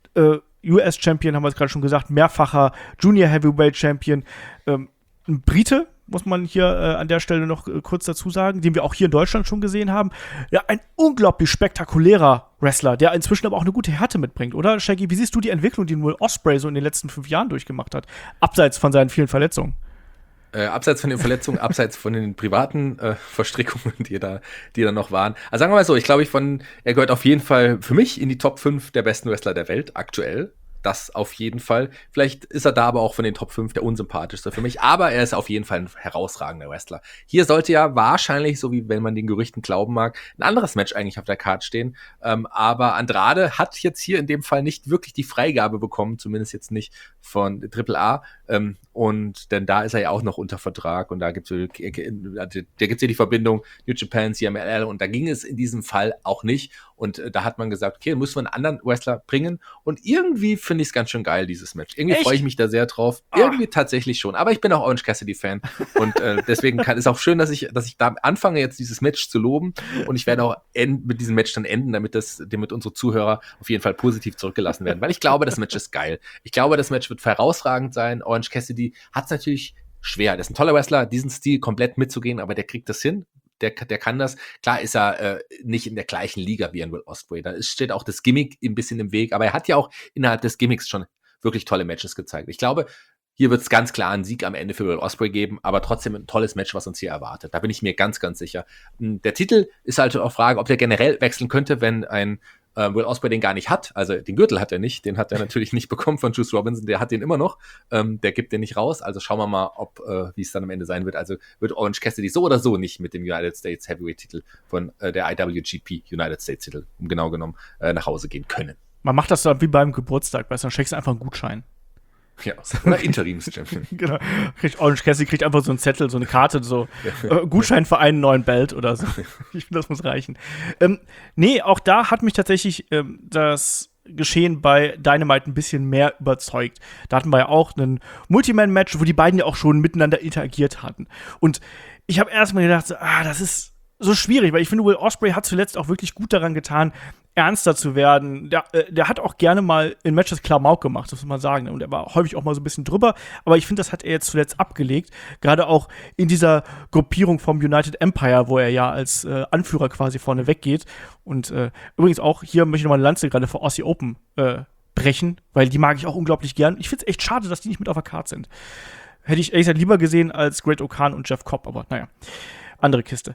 US Champion, haben wir es gerade schon gesagt, mehrfacher Junior Heavyweight Champion, ein Brite, muss man hier an der Stelle noch kurz dazu sagen, den wir auch hier in Deutschland schon gesehen haben. Ja, ein unglaublich spektakulärer Wrestler, der inzwischen aber auch eine gute Härte mitbringt, oder, Shaggy? Wie siehst du die Entwicklung, die Will Ospreay so in den letzten 5 Jahren durchgemacht hat, abseits von seinen vielen Verletzungen? Abseits von den Verletzungen, abseits von den privaten Verstrickungen, die da noch waren. Also sagen wir mal so, ich glaube, er gehört auf jeden Fall für mich in die Top 5 der besten Wrestler der Welt aktuell. Das auf jeden Fall. Vielleicht ist er da aber auch von den Top 5 der unsympathischste für mich, aber er ist auf jeden Fall ein herausragender Wrestler. Hier sollte ja wahrscheinlich, so wie wenn man den Gerüchten glauben mag, ein anderes Match eigentlich auf der Card stehen, aber Andrade hat jetzt hier in dem Fall nicht wirklich die Freigabe bekommen, zumindest jetzt nicht von AAA, und denn da ist er ja auch noch unter Vertrag und da gibt's ja die Verbindung New Japan, CMLL und da ging es in diesem Fall auch nicht und da hat man gesagt, okay, müssen wir einen anderen Wrestler bringen und irgendwie finde ich es ganz schön geil, dieses Match. Irgendwie freue ich mich da sehr drauf. Irgendwie tatsächlich schon. Aber ich bin auch Orange Cassidy-Fan. Und deswegen ist auch schön, dass ich da anfange, jetzt dieses Match zu loben. Und ich werde auch mit diesem Match dann enden, damit unsere Zuhörer auf jeden Fall positiv zurückgelassen werden. Weil ich glaube, das Match ist geil. Ich glaube, das Match wird herausragend sein. Orange Cassidy hat es natürlich schwer. Der ist ein toller Wrestler, diesen Stil komplett mitzugehen, aber der kriegt das hin. der kann das. Klar ist er nicht in der gleichen Liga wie ein Will Ospreay. Da steht auch das Gimmick ein bisschen im Weg, aber er hat ja auch innerhalb des Gimmicks schon wirklich tolle Matches gezeigt. Ich glaube, hier wird es ganz klar einen Sieg am Ende für Will Ospreay geben, aber trotzdem ein tolles Match, was uns hier erwartet. Da bin ich mir ganz, ganz sicher. Der Titel ist halt auch Frage, ob der generell wechseln könnte, wenn ein Will Ospreay den gar nicht hat. Also den Gürtel hat er nicht, den hat er natürlich nicht bekommen von Juice Robinson, der hat den immer noch. Der gibt den nicht raus. Also schauen wir mal, wie es dann am Ende sein wird. Also wird Orange Cassidy so oder so nicht mit dem United States Heavyweight-Titel von der IWGP United States-Titel, genau genommen, nach Hause gehen können. Man macht das dann wie beim Geburtstag, weißt du, dann schenkst du einfach einen Gutschein. Ja, oder Interims-Champion. Genau. Orange Cassidy kriegt einfach so einen Zettel, so eine Karte, so Gutschein für einen neuen Belt oder so. Ich finde, das muss reichen. Nee, auch da hat mich tatsächlich das Geschehen bei Dynamite ein bisschen mehr überzeugt. Da hatten wir ja auch einen Multiman-Match, wo die beiden ja auch schon miteinander interagiert hatten. Und ich habe erstmal gedacht, das ist so schwierig, weil ich finde, Will Ospreay hat zuletzt auch wirklich gut daran getan, ernster zu werden. Der hat auch gerne mal in Matches Klamauk gemacht, das muss man sagen. Und er war häufig auch mal so ein bisschen drüber. Aber ich finde, das hat er jetzt zuletzt abgelegt. Gerade auch in dieser Gruppierung vom United Empire, wo er ja als Anführer quasi vorne weggeht. Und übrigens auch, hier möchte ich nochmal eine Lanze gerade für Aussie Open brechen, weil die mag ich auch unglaublich gern. Ich finde es echt schade, dass die nicht mit auf der Karte sind. Hätte ich ehrlich gesagt lieber gesehen als Great O'Khan und Jeff Cobb, aber naja, andere Kiste.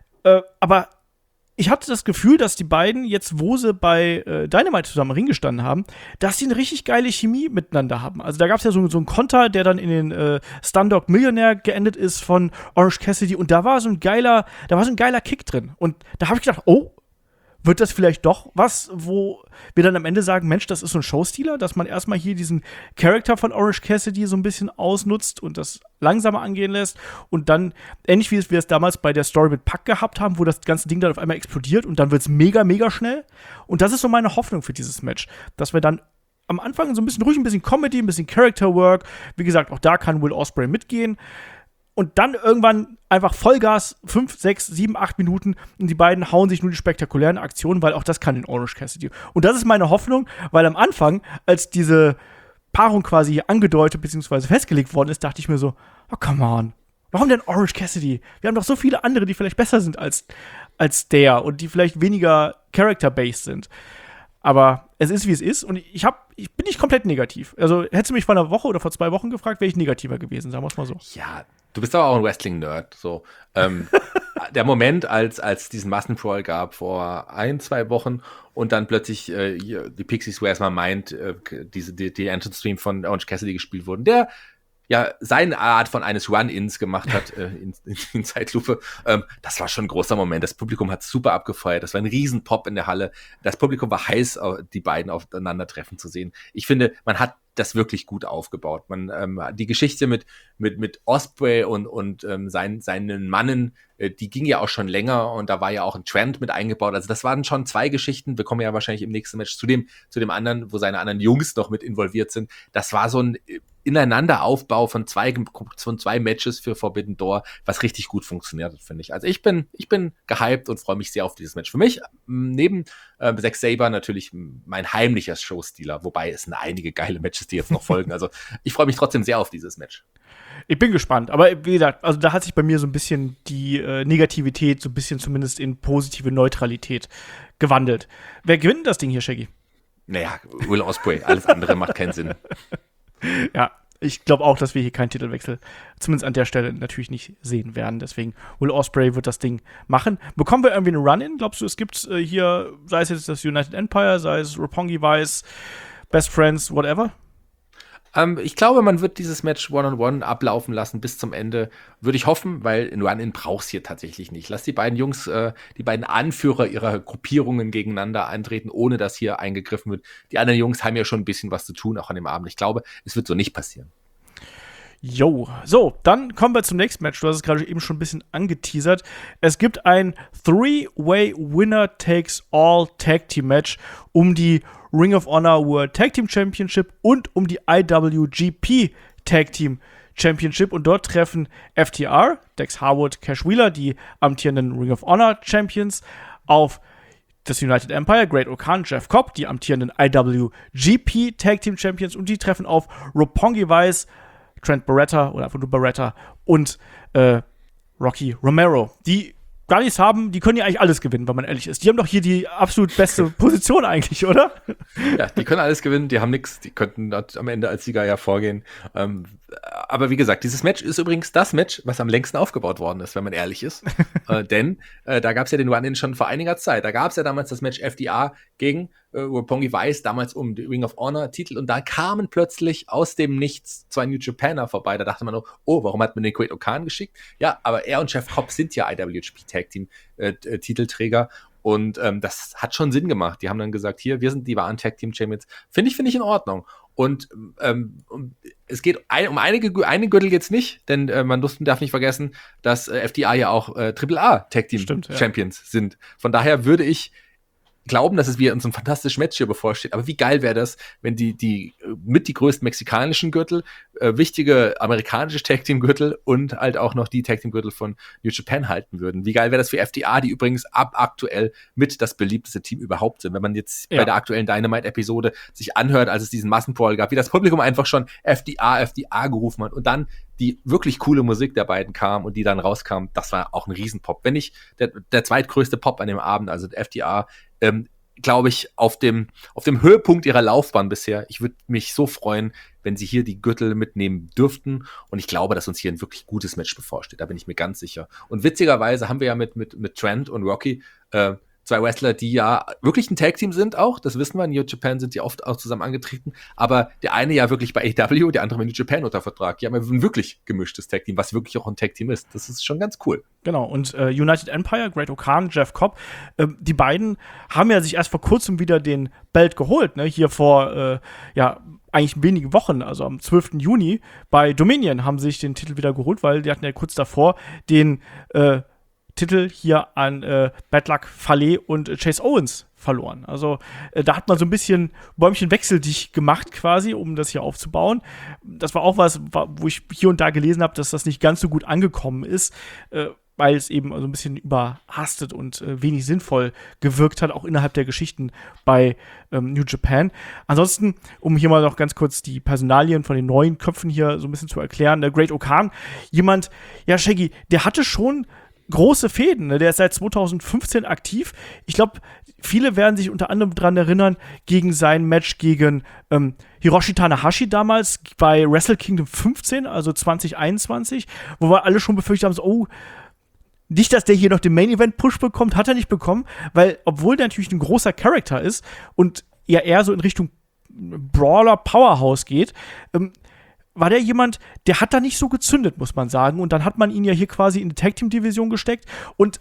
Aber ich hatte das Gefühl, dass die beiden jetzt, wo sie bei Dynamite zusammen im Ring gestanden haben, dass sie eine richtig geile Chemie miteinander haben. Also da gab es ja so einen Konter, der dann in den Stundog Millionaire geendet ist von Orange Cassidy und da war so ein geiler Kick drin. Und da habe ich gedacht, wird das vielleicht doch was, wo wir dann am Ende sagen, Mensch, das ist so ein Showstealer, dass man erstmal hier diesen Charakter von Orange Cassidy so ein bisschen ausnutzt und das langsamer angehen lässt und dann, ähnlich wie wir es damals bei der Story mit Pac gehabt haben, wo das ganze Ding dann auf einmal explodiert und dann wird es mega, mega schnell. Und das ist so meine Hoffnung für dieses Match, dass wir dann am Anfang so ein bisschen ruhig, ein bisschen Comedy, ein bisschen Character Work, wie gesagt, auch da kann Will Ospreay mitgehen. Und dann irgendwann einfach Vollgas, 5, 6, 7, 8 Minuten und die beiden hauen sich nur die spektakulären Aktionen, weil auch das kann in Orange Cassidy. Und das ist meine Hoffnung, weil am Anfang, als diese Paarung quasi angedeutet bzw. festgelegt worden ist, dachte ich mir so, come on, warum denn Orange Cassidy? Wir haben doch so viele andere, die vielleicht besser sind als der und die vielleicht weniger character-based sind. Aber es ist, wie es ist und ich bin nicht komplett negativ. Also hättest du mich vor einer Woche oder vor 2 Wochen gefragt, wäre ich negativer gewesen, sagen wir es mal so. Ja, du bist aber auch ein Wrestling-Nerd. So. Der Moment, als es diesen Massenbrawl gab vor 1-2 Wochen und dann plötzlich die Pixies Where's My Mind, die Entrance-Stream von Orange Cassidy gespielt wurden, der ja seine Art von eines Run-Ins gemacht hat in Zeitlupe. Das war schon ein großer Moment. Das Publikum hat super abgefeuert. Das war ein Riesenpop in der Halle. Das Publikum war heiß, die beiden aufeinandertreffen zu sehen. Ich finde, man hat das wirklich gut aufgebaut. Die Geschichte mit Ospreay und seinen Mannen, die ging ja auch schon länger und da war ja auch ein Trend mit eingebaut. Also das waren schon 2 Geschichten. Wir kommen ja wahrscheinlich im nächsten Match zu dem anderen, wo seine anderen Jungs noch mit involviert sind. Das war so ein Ineinanderaufbau von zwei Matches für Forbidden Door, was richtig gut funktioniert hat, finde ich. Also ich bin gehypt und freue mich sehr auf dieses Match. Für mich, neben Zack Sabre natürlich mein heimlicher Showstealer, wobei es sind einige geile Matches, die jetzt noch folgen. Also ich freue mich trotzdem sehr auf dieses Match. Ich bin gespannt, aber wie gesagt, also da hat sich bei mir so ein bisschen die Negativität so ein bisschen zumindest in positive Neutralität gewandelt. Wer gewinnt das Ding hier, Shaggy? Naja, Will Ospreay, alles andere macht keinen Sinn. Ja, ich glaube auch, dass wir hier keinen Titelwechsel, zumindest an der Stelle, natürlich nicht sehen werden. Deswegen, Will Ospreay wird das Ding machen. Bekommen wir irgendwie einen Run-In? Glaubst du, es gibt hier, sei es jetzt das United Empire, sei es Roppongi Vice, Best Friends, whatever? Ich glaube, man wird dieses Match One-on-One ablaufen lassen bis zum Ende. Würde ich hoffen, weil ein Run-In brauchst hier tatsächlich nicht. Lass die beiden Jungs, die beiden Anführer ihrer Gruppierungen gegeneinander antreten, ohne dass hier eingegriffen wird. Die anderen Jungs haben ja schon ein bisschen was zu tun, auch an dem Abend. Ich glaube, es wird so nicht passieren. Jo, so, dann kommen wir zum nächsten Match. Du hast es gerade eben schon ein bisschen angeteasert. Es gibt ein 3-Way Winner Takes All Tag Team Match um die Ring of Honor World Tag Team Championship und um die IWGP Tag Team Championship. Und dort treffen FTR, Dex Harwood, Cash Wheeler, die amtierenden Ring of Honor Champions, auf das United Empire, Great O'Khan, Jeff Cobb, die amtierenden IWGP Tag Team Champions. Und die treffen auf Roppongi Vice, Trent Barretta oder einfach nur Barretta und Rocky Romero. Die gar nichts haben, die können ja eigentlich alles gewinnen, wenn man ehrlich ist. Die haben doch hier die absolut beste Position eigentlich, oder? Ja, die können alles gewinnen, die haben nichts, die könnten am Ende als Sieger ja vorgehen. Aber wie gesagt, dieses Match ist übrigens das Match, was am längsten aufgebaut worden ist, wenn man ehrlich ist. Denn da gab es ja den Run-In schon vor einiger Zeit. Da gab es ja damals das Match FDA gegen Roppongi Vice, damals um den Ring of Honor-Titel. Und da kamen plötzlich aus dem Nichts 2 New Japaner vorbei. Da dachte man noch, oh, warum hat man den Great-O-Khan geschickt? Ja, aber er und Jeff Cobb sind ja IWGP Tag Team Titelträger. Und das hat schon Sinn gemacht. Die haben dann gesagt, hier, wir sind die wahren Tag Team Champions. Finde ich in Ordnung. Und es geht um einen Gürtel jetzt nicht, denn man darf nicht vergessen, dass FDA ja auch AAA Tag Team Champions sind. Von daher würde ich glauben, dass es wieder uns ein fantastisches Match hier bevorsteht. Aber wie geil wäre das, wenn die mit die größten mexikanischen Gürtel, wichtige amerikanische Tag Team Gürtel und halt auch noch die Tag Team Gürtel von New Japan halten würden. Wie geil wäre das für FDA, die übrigens aktuell mit das beliebteste Team überhaupt sind. Wenn man jetzt bei der aktuellen Dynamite-Episode sich anhört, als es diesen Massenbrawl gab, wie das Publikum einfach schon FDA gerufen hat und dann die wirklich coole Musik der beiden kam und die dann rauskam, das war auch ein Riesenpop. Wenn nicht der zweitgrößte Pop an dem Abend, also FDA, glaube ich, auf dem Höhepunkt ihrer Laufbahn bisher. Ich würde mich so freuen, wenn sie hier die Gürtel mitnehmen dürften. Und ich glaube, dass uns hier ein wirklich gutes Match bevorsteht. Da bin ich mir ganz sicher. Und witzigerweise haben wir ja mit Trent und Rocky zwei Wrestler, die ja wirklich ein Tag-Team sind auch. Das wissen wir. In New Japan sind die oft auch zusammen angetreten. Aber der eine ja wirklich bei AEW, der andere mit New Japan unter Vertrag. Die haben ja ein wirklich gemischtes Tag-Team, was wirklich auch ein Tag-Team ist. Das ist schon ganz cool. Genau. Und United Empire, Great-O-Khan, Jeff Cobb, die beiden haben ja sich erst vor kurzem wieder den Belt geholt. Ne? Hier vor, eigentlich wenige Wochen, also am 12. Juni bei Dominion haben sie sich den Titel wieder geholt, weil die hatten ja kurz davor den Titel hier an Bad Luck Fale und Chase Owens verloren. Also da hat man so ein bisschen Bäumchen wechseldicht gemacht quasi, um das hier aufzubauen. Das war auch was, wo ich hier und da gelesen habe, dass das nicht ganz so gut angekommen ist, weil es eben so ein bisschen überhastet und wenig sinnvoll gewirkt hat, auch innerhalb der Geschichten bei New Japan. Ansonsten, um hier mal noch ganz kurz die Personalien von den neuen Köpfen hier so ein bisschen zu erklären, der Great-O-Khan, jemand, ja Shaggy, der hatte schon große Fäden, ne? Der ist seit 2015 aktiv. Ich glaube, viele werden sich unter anderem daran erinnern, gegen sein Match gegen Hiroshi Tanahashi damals bei Wrestle Kingdom 15, also 2021, wo wir alle schon befürchtet haben, so, oh, nicht, dass der hier noch den Main-Event-Push bekommt, hat er nicht bekommen, weil, obwohl der natürlich ein großer Charakter ist und ja eher so in Richtung Brawler-Powerhouse geht, war der jemand, der hat da nicht so gezündet, muss man sagen. Und dann hat man ihn ja hier quasi in die Tag-Team-Division gesteckt. Und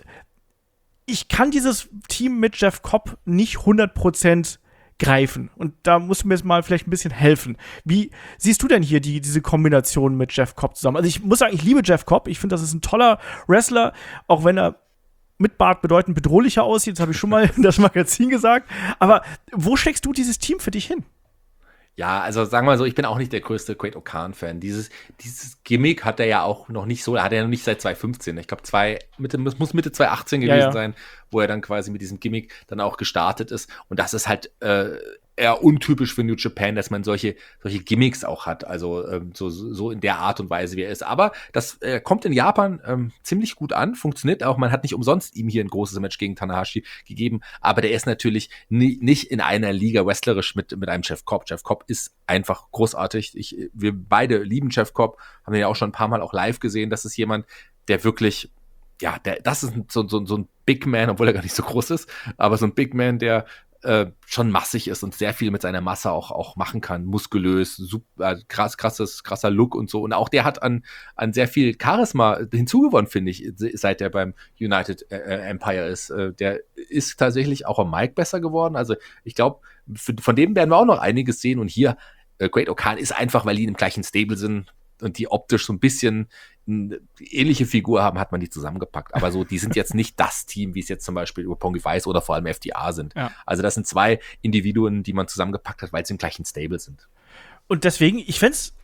ich kann dieses Team mit Jeff Cobb nicht 100% greifen. Und da musst du mir jetzt mal vielleicht ein bisschen helfen. Wie siehst du denn hier diese Kombination mit Jeff Cobb zusammen? Also ich muss sagen, ich liebe Jeff Cobb. Ich finde, das ist ein toller Wrestler, auch wenn er mit Bart bedeutend bedrohlicher aussieht. Das habe ich schon mal in das Magazin gesagt. Aber wo steckst du dieses Team für dich hin? Ja, also sagen wir mal so, ich bin auch nicht der größte Great-O-Khan-Fan. Dieses Gimmick hat er ja auch noch nicht so, hat er ja noch nicht seit 2015. Ich glaube, muss Mitte 2018 gewesen sein, wo er dann quasi mit diesem Gimmick dann auch gestartet ist. Und das ist halt eher untypisch für New Japan, dass man solche Gimmicks auch hat. Also so in der Art und Weise, wie er ist. Aber das kommt in Japan ziemlich gut an, funktioniert auch. Man hat nicht umsonst ihm hier ein großes Match gegen Tanahashi gegeben. Aber der ist natürlich nicht in einer Liga wrestlerisch mit einem Jeff Cobb. Jeff Cobb ist einfach großartig. Wir beide lieben Jeff Cobb, haben ihn ja auch schon ein paar Mal auch live gesehen. Das ist jemand, der wirklich, ja, das ist so ein Big Man, obwohl er gar nicht so groß ist, aber so ein Big Man, der schon massig ist und sehr viel mit seiner Masse auch machen kann, muskulös, super, krasser Look und so. Und auch der hat an sehr viel Charisma hinzugewonnen, finde ich, seit er beim United Empire ist. Der ist tatsächlich auch am Mic besser geworden. Also ich glaube, von dem werden wir auch noch einiges sehen. Und hier, Great-O-Khan ist einfach, weil die im gleichen Stable sind und die optisch so ein bisschen eine ähnliche Figur haben, hat man die zusammengepackt. Aber so, die sind jetzt nicht das Team, wie es jetzt zum Beispiel Roppongi Vice oder vor allem FDA sind. Ja. Also das sind zwei Individuen, die man zusammengepackt hat, weil sie im gleichen Stable sind. Und deswegen, ich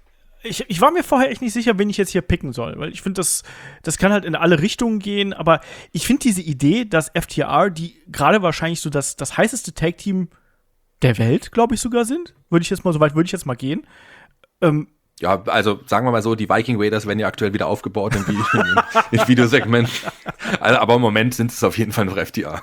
war mir vorher echt nicht sicher, wen ich jetzt hier picken soll, weil ich finde, das kann halt in alle Richtungen gehen, aber ich finde diese Idee, dass FTR, die gerade wahrscheinlich so das heißeste Tag-Team der Welt, glaube ich sogar sind, so weit würde ich jetzt mal gehen, Ja, also sagen wir mal so, die Viking Raiders werden ja aktuell wieder aufgebaut im Videosegment. Also, aber im Moment sind es auf jeden Fall noch FTR.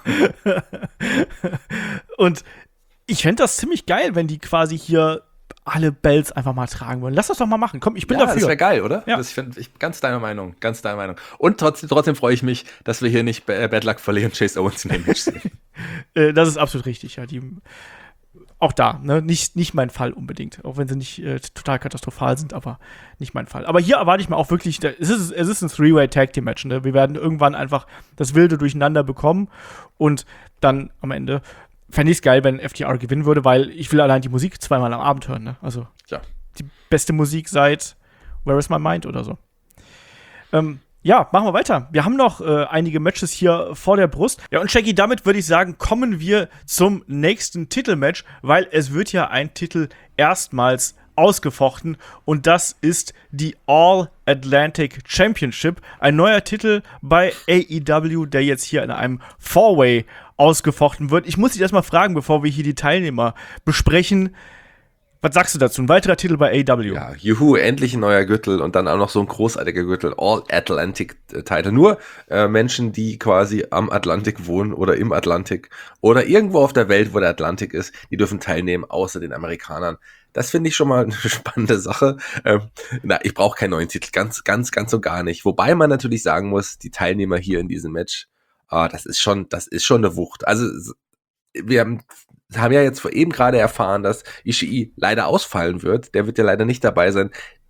Und ich fände das ziemlich geil, wenn die quasi hier alle Bells einfach mal tragen wollen. Lass das doch mal machen. Komm, ich bin dafür. Das wäre geil, oder? Ja. Das finde ich ganz deiner Meinung. Und trotzdem freue ich mich, dass wir hier nicht Bad Luck verlieren, Chase Owens in dem Match sehen. Das ist absolut richtig, ja. Auch da, ne? Nicht mein Fall unbedingt. Auch wenn sie nicht total katastrophal sind, aber nicht mein Fall. Aber hier erwarte ich mal auch wirklich, es ist ein Three-Way-Tag-Team-Match, ne? Wir werden irgendwann einfach das Wilde durcheinander bekommen und dann am Ende fände ich es geil, wenn FTR gewinnen würde, weil ich will allein die Musik zweimal am Abend hören, ne? Also ja. Die beste Musik seit Where is My Mind oder so. Ja, machen wir weiter. Wir haben noch einige Matches hier vor der Brust. Ja, und Shaggy, damit würde ich sagen, kommen wir zum nächsten Titelmatch, weil es wird ja ein Titel erstmals ausgefochten und das ist die All-Atlantic Championship. Ein neuer Titel bei AEW, der jetzt hier in einem Four-Way ausgefochten wird. Ich muss dich erstmal fragen, bevor wir hier die Teilnehmer besprechen. Was sagst du dazu? Ein weiterer Titel bei AEW. Ja, juhu, endlich ein neuer Gürtel und dann auch noch so ein großartiger Gürtel, All-Atlantic-Title. Nur Menschen, die quasi am Atlantik wohnen oder im Atlantik oder irgendwo auf der Welt, wo der Atlantik ist, die dürfen teilnehmen, außer den Amerikanern. Das finde ich schon mal eine spannende Sache. Ich brauche keinen neuen Titel, ganz und gar nicht. Wobei man natürlich sagen muss, die Teilnehmer hier in diesem Match, das ist schon eine Wucht. Also wir haben ja jetzt eben gerade erfahren, dass Ishii leider ausfallen wird. Der wird ja leider nicht dabei sein.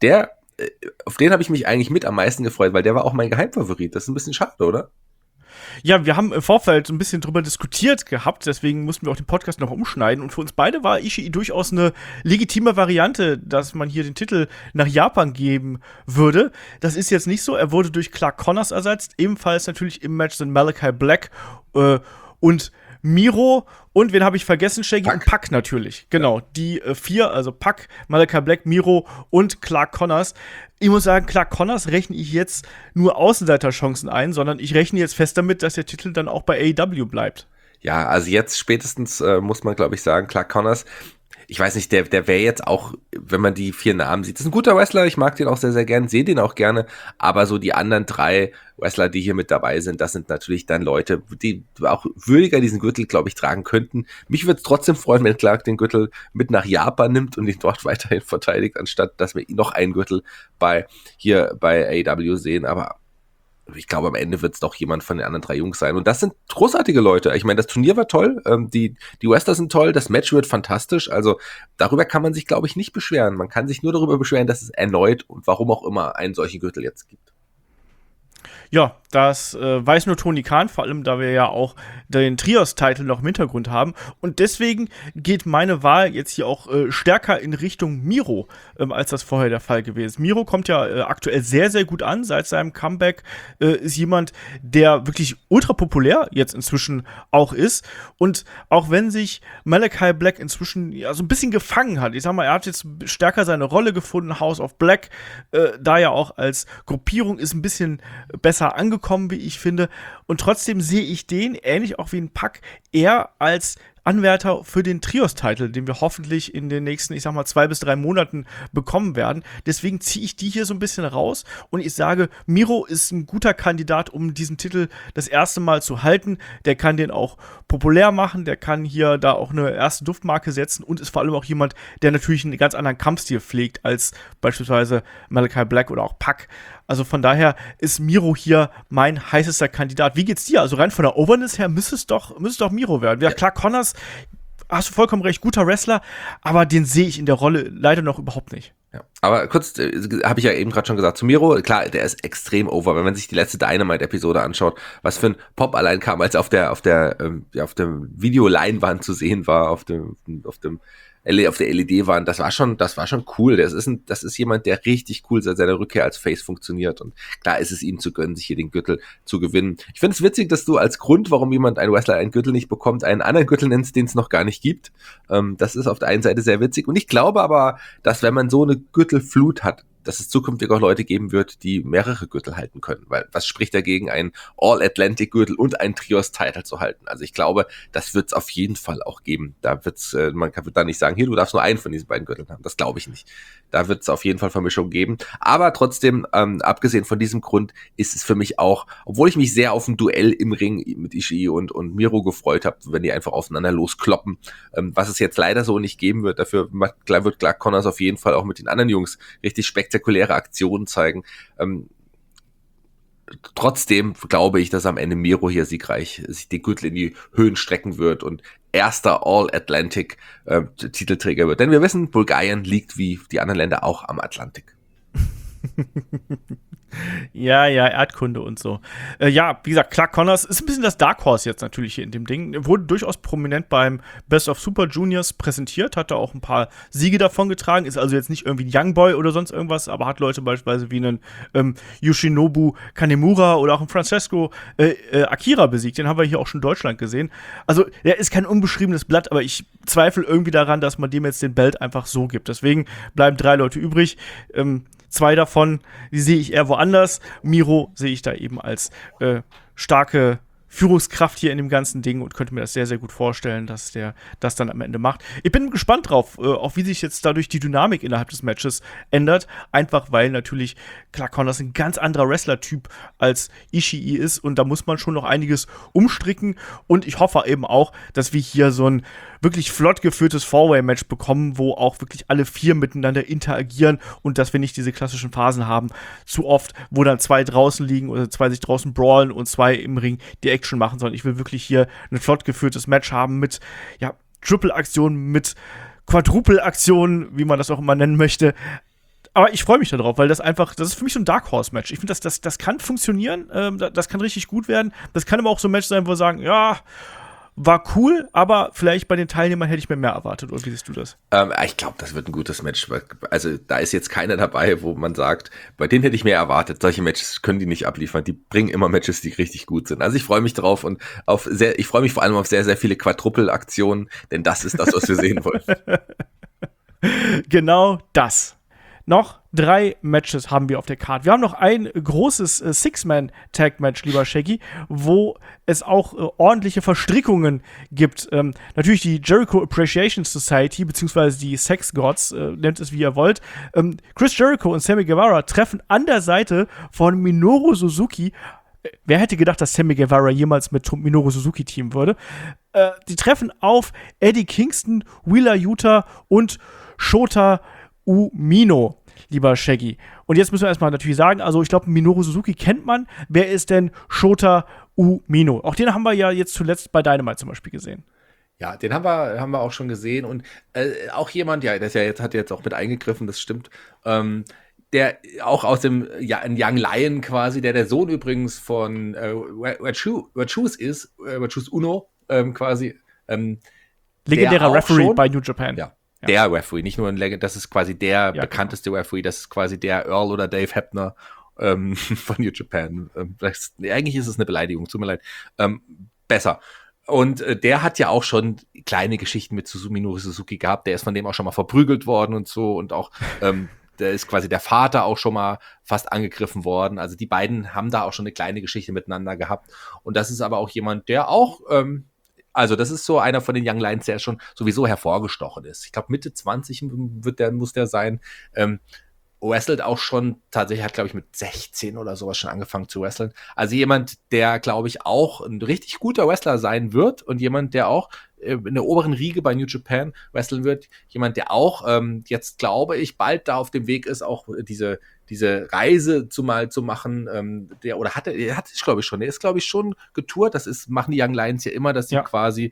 Auf den habe ich mich eigentlich mit am meisten gefreut, weil der war auch mein Geheimfavorit. Das ist ein bisschen schade, oder? Ja, wir haben im Vorfeld so ein bisschen drüber diskutiert gehabt, deswegen mussten wir auch den Podcast noch umschneiden. Und für uns beide war Ishii durchaus eine legitime Variante, dass man hier den Titel nach Japan geben würde. Das ist jetzt nicht so. Er wurde durch Clark Connors ersetzt. Ebenfalls natürlich im Match sind Malachi Black und Miro und wen habe ich vergessen, Shaggy? Und Pac natürlich. Genau, die 4, also Pac, Malachi Black, Miro und Clark Connors. Ich muss sagen, Clark Connors rechne ich jetzt nur Außenseiterchancen ein, sondern ich rechne jetzt fest damit, dass der Titel dann auch bei AEW bleibt. Ja, also jetzt spätestens muss man, glaube ich, sagen, Clark Connors, ich weiß nicht, der wäre jetzt auch, wenn man die 4 Namen sieht, das ist ein guter Wrestler, ich mag den auch sehr, sehr gern, sehe den auch gerne, aber so die anderen 3 Wrestler, die hier mit dabei sind, das sind natürlich dann Leute, die auch würdiger diesen Gürtel, glaube ich, tragen könnten. Mich würde es trotzdem freuen, wenn Clark den Gürtel mit nach Japan nimmt und ihn dort weiterhin verteidigt, anstatt dass wir noch einen Gürtel hier bei AEW sehen, aber ich glaube, am Ende wird es doch jemand von den anderen 3 Jungs sein. Und das sind großartige Leute. Ich meine, das Turnier war toll, die Wrestler sind toll, das Match wird fantastisch. Also darüber kann man sich, glaube ich, nicht beschweren. Man kann sich nur darüber beschweren, dass es erneut und warum auch immer einen solchen Gürtel jetzt gibt. Ja, das weiß nur Tony Khan, vor allem da wir ja auch den Trios-Titel noch im Hintergrund haben. Und deswegen geht meine Wahl jetzt hier auch stärker in Richtung Miro, als das vorher der Fall gewesen ist. Miro kommt ja aktuell sehr, sehr gut an. Seit seinem Comeback ist jemand, der wirklich ultra populär jetzt inzwischen auch ist. Und auch wenn sich Malachi Black inzwischen ja so ein bisschen gefangen hat, ich sag mal, er hat jetzt stärker seine Rolle gefunden, House of Black, da ja auch als Gruppierung ist ein bisschen besser angekommen, wie ich finde. Und trotzdem sehe ich den, ähnlich auch wie ein Pac, eher als Anwärter für den Trios-Titel, den wir hoffentlich in den nächsten, ich sag mal, 2 bis 3 Monaten bekommen werden. Deswegen ziehe ich die hier so ein bisschen raus und ich sage, Miro ist ein guter Kandidat, um diesen Titel das erste Mal zu halten. Der kann den auch populär machen, der kann hier da auch eine erste Duftmarke setzen und ist vor allem auch jemand, der natürlich einen ganz anderen Kampfstil pflegt als beispielsweise Malachi Black oder auch Pac. Also von daher ist Miro hier mein heißester Kandidat. Wie geht's dir? Also rein von der Overness her müsste es doch Miro werden. Ja, klar, Connors, hast du vollkommen recht, guter Wrestler, aber den sehe ich in der Rolle leider noch überhaupt nicht. Ja, aber kurz, habe ich ja eben gerade schon gesagt, zu Miro, klar, der ist extrem over, wenn man sich die letzte Dynamite-Episode anschaut, was für ein Pop allein kam, als auf der Videoleinwand zu sehen war, auf der LED-Wand, das war schon cool. Das ist jemand, der richtig cool seit seiner Rückkehr als Face funktioniert und klar ist es ihm zu gönnen, sich hier den Gürtel zu gewinnen. Ich finde es witzig, dass du als Grund, warum jemand ein Wrestler einen Gürtel nicht bekommt, einen anderen Gürtel nennst, den es noch gar nicht gibt. Das ist auf der einen Seite sehr witzig und ich glaube aber, dass wenn man so eine Gürtelflut hat, dass es zukünftig auch Leute geben wird, die mehrere Gürtel halten können. Weil was spricht dagegen, einen All-Atlantic-Gürtel und einen Trios-Title zu halten? Also ich glaube, das wird es auf jeden Fall auch geben. Man wird da nicht sagen, hier, du darfst nur einen von diesen beiden Gürteln haben. Das glaube ich nicht. Da wird es auf jeden Fall Vermischung geben. Aber trotzdem, abgesehen von diesem Grund, ist es für mich auch, obwohl ich mich sehr auf ein Duell im Ring mit Ishii und Miro gefreut habe, wenn die einfach aufeinander loskloppen, was es jetzt leider so nicht geben wird. Dafür wird Clark Connors auf jeden Fall auch mit den anderen Jungs richtig spektakuläre Aktionen zeigen. Trotzdem glaube ich, dass am Ende Miro hier siegreich sich den Gürtel in die Höhen strecken wird und erster All-Atlantic Titelträger wird. Denn wir wissen, Bulgarien liegt wie die anderen Länder auch am Atlantik. Ja, Erdkunde und so. Ja, wie gesagt, Clark Connors ist ein bisschen das Dark Horse jetzt natürlich hier in dem Ding. Er wurde durchaus prominent beim Best of Super Juniors präsentiert, hat da auch ein paar Siege davon getragen, ist also jetzt nicht irgendwie ein Young Boy oder sonst irgendwas, aber hat Leute beispielsweise wie einen Yoshinobu Kanemura oder auch einen Francesco Akira besiegt. Den haben wir hier auch schon in Deutschland gesehen. Also, er ist kein unbeschriebenes Blatt, aber ich zweifle irgendwie daran, dass man dem jetzt den Belt einfach so gibt. Deswegen bleiben 3 Leute übrig. 2 davon, die sehe ich eher woanders. Miro sehe ich da eben als starke Führungskraft hier in dem ganzen Ding und könnte mir das sehr, sehr gut vorstellen, dass der das dann am Ende macht. Ich bin gespannt drauf, auch wie sich jetzt dadurch die Dynamik innerhalb des Matches ändert. Einfach weil natürlich Clark Connors ein ganz anderer Wrestler-Typ als Ishii ist und da muss man schon noch einiges umstricken und ich hoffe eben auch, dass wir hier so ein wirklich flott geführtes Four-Way-Match bekommen, wo auch wirklich alle 4 miteinander interagieren und dass wir nicht diese klassischen Phasen haben, zu oft, wo dann 2 draußen liegen oder 2 sich draußen brawlen und 2 im Ring die Action machen, sondern ich will wirklich hier ein flott geführtes Match haben mit, ja, Triple-Aktionen, mit Quadruple-Aktionen, wie man das auch immer nennen möchte. Aber ich freue mich darauf, weil das ist für mich so ein Dark Horse-Match. Ich finde, das kann funktionieren, das kann richtig gut werden. Das kann aber auch so ein Match sein, wo wir sagen, ja, war cool, aber vielleicht bei den Teilnehmern hätte ich mir mehr erwartet. Oder wie siehst du das? Ich glaube, das wird ein gutes Match. Also da ist jetzt keiner dabei, wo man sagt, bei denen hätte ich mehr erwartet. Solche Matches können die nicht abliefern. Die bringen immer Matches, die richtig gut sind. Also ich freue mich drauf und ich freue mich vor allem auf sehr, sehr viele Quadruple-Aktionen, denn das ist das, was wir sehen wollen. Genau das. Noch 3 Matches haben wir auf der Card. Wir haben noch ein großes Six-Man-Tag-Match, lieber Shaggy, wo es auch ordentliche Verstrickungen gibt. Natürlich die Jericho Appreciation Society, beziehungsweise die Sex Gods, nennt es wie ihr wollt. Chris Jericho und Sammy Guevara treffen an der Seite von Minoru Suzuki. Wer hätte gedacht, dass Sammy Guevara jemals mit Minoru Suzuki teamen würde? Die treffen auf Eddie Kingston, Wheeler Yuta und Shota Umino, lieber Shaggy. Und jetzt müssen wir erstmal natürlich sagen, also ich glaube, Minoru Suzuki kennt man. Wer ist denn Shota Umino? Auch den haben wir ja jetzt zuletzt bei Dynamite zum Beispiel gesehen. Ja, den haben wir auch schon gesehen und auch jemand, ja, hat jetzt auch mit eingegriffen, das stimmt, der auch aus dem Young Lion quasi, der Sohn übrigens von Wachus ist, Wachus Uno quasi. Legendärer Referee bei New Japan. Ja. Der Referee, nicht nur das ist quasi der bekannteste Referee, das ist quasi der Earl oder Dave Hebner von New Japan. Eigentlich ist es eine Beleidigung, tut mir leid. Besser. Und der hat ja auch schon kleine Geschichten mit Minoru Suzuki gehabt, der ist von dem auch schon mal verprügelt worden und so und auch der ist quasi der Vater auch schon mal fast angegriffen worden. Also die beiden haben da auch schon eine kleine Geschichte miteinander gehabt. Und das ist aber auch jemand, der auch also das ist so einer von den Young Lions, der schon sowieso hervorgestochen ist. Ich glaube, Mitte 20 muss der sein. Wrestelt auch schon, tatsächlich hat, glaube ich, mit 16 oder sowas schon angefangen zu wresteln. Also jemand, der, glaube ich, auch ein richtig guter Wrestler sein wird und jemand, der auch in der oberen Riege bei New Japan wresteln wird. Jemand, der auch jetzt, glaube ich, bald da auf dem Weg ist, auch diese Reise zu machen, der ist, glaube ich, schon getourt. Machen die Young Lions ja immer, dass sie quasi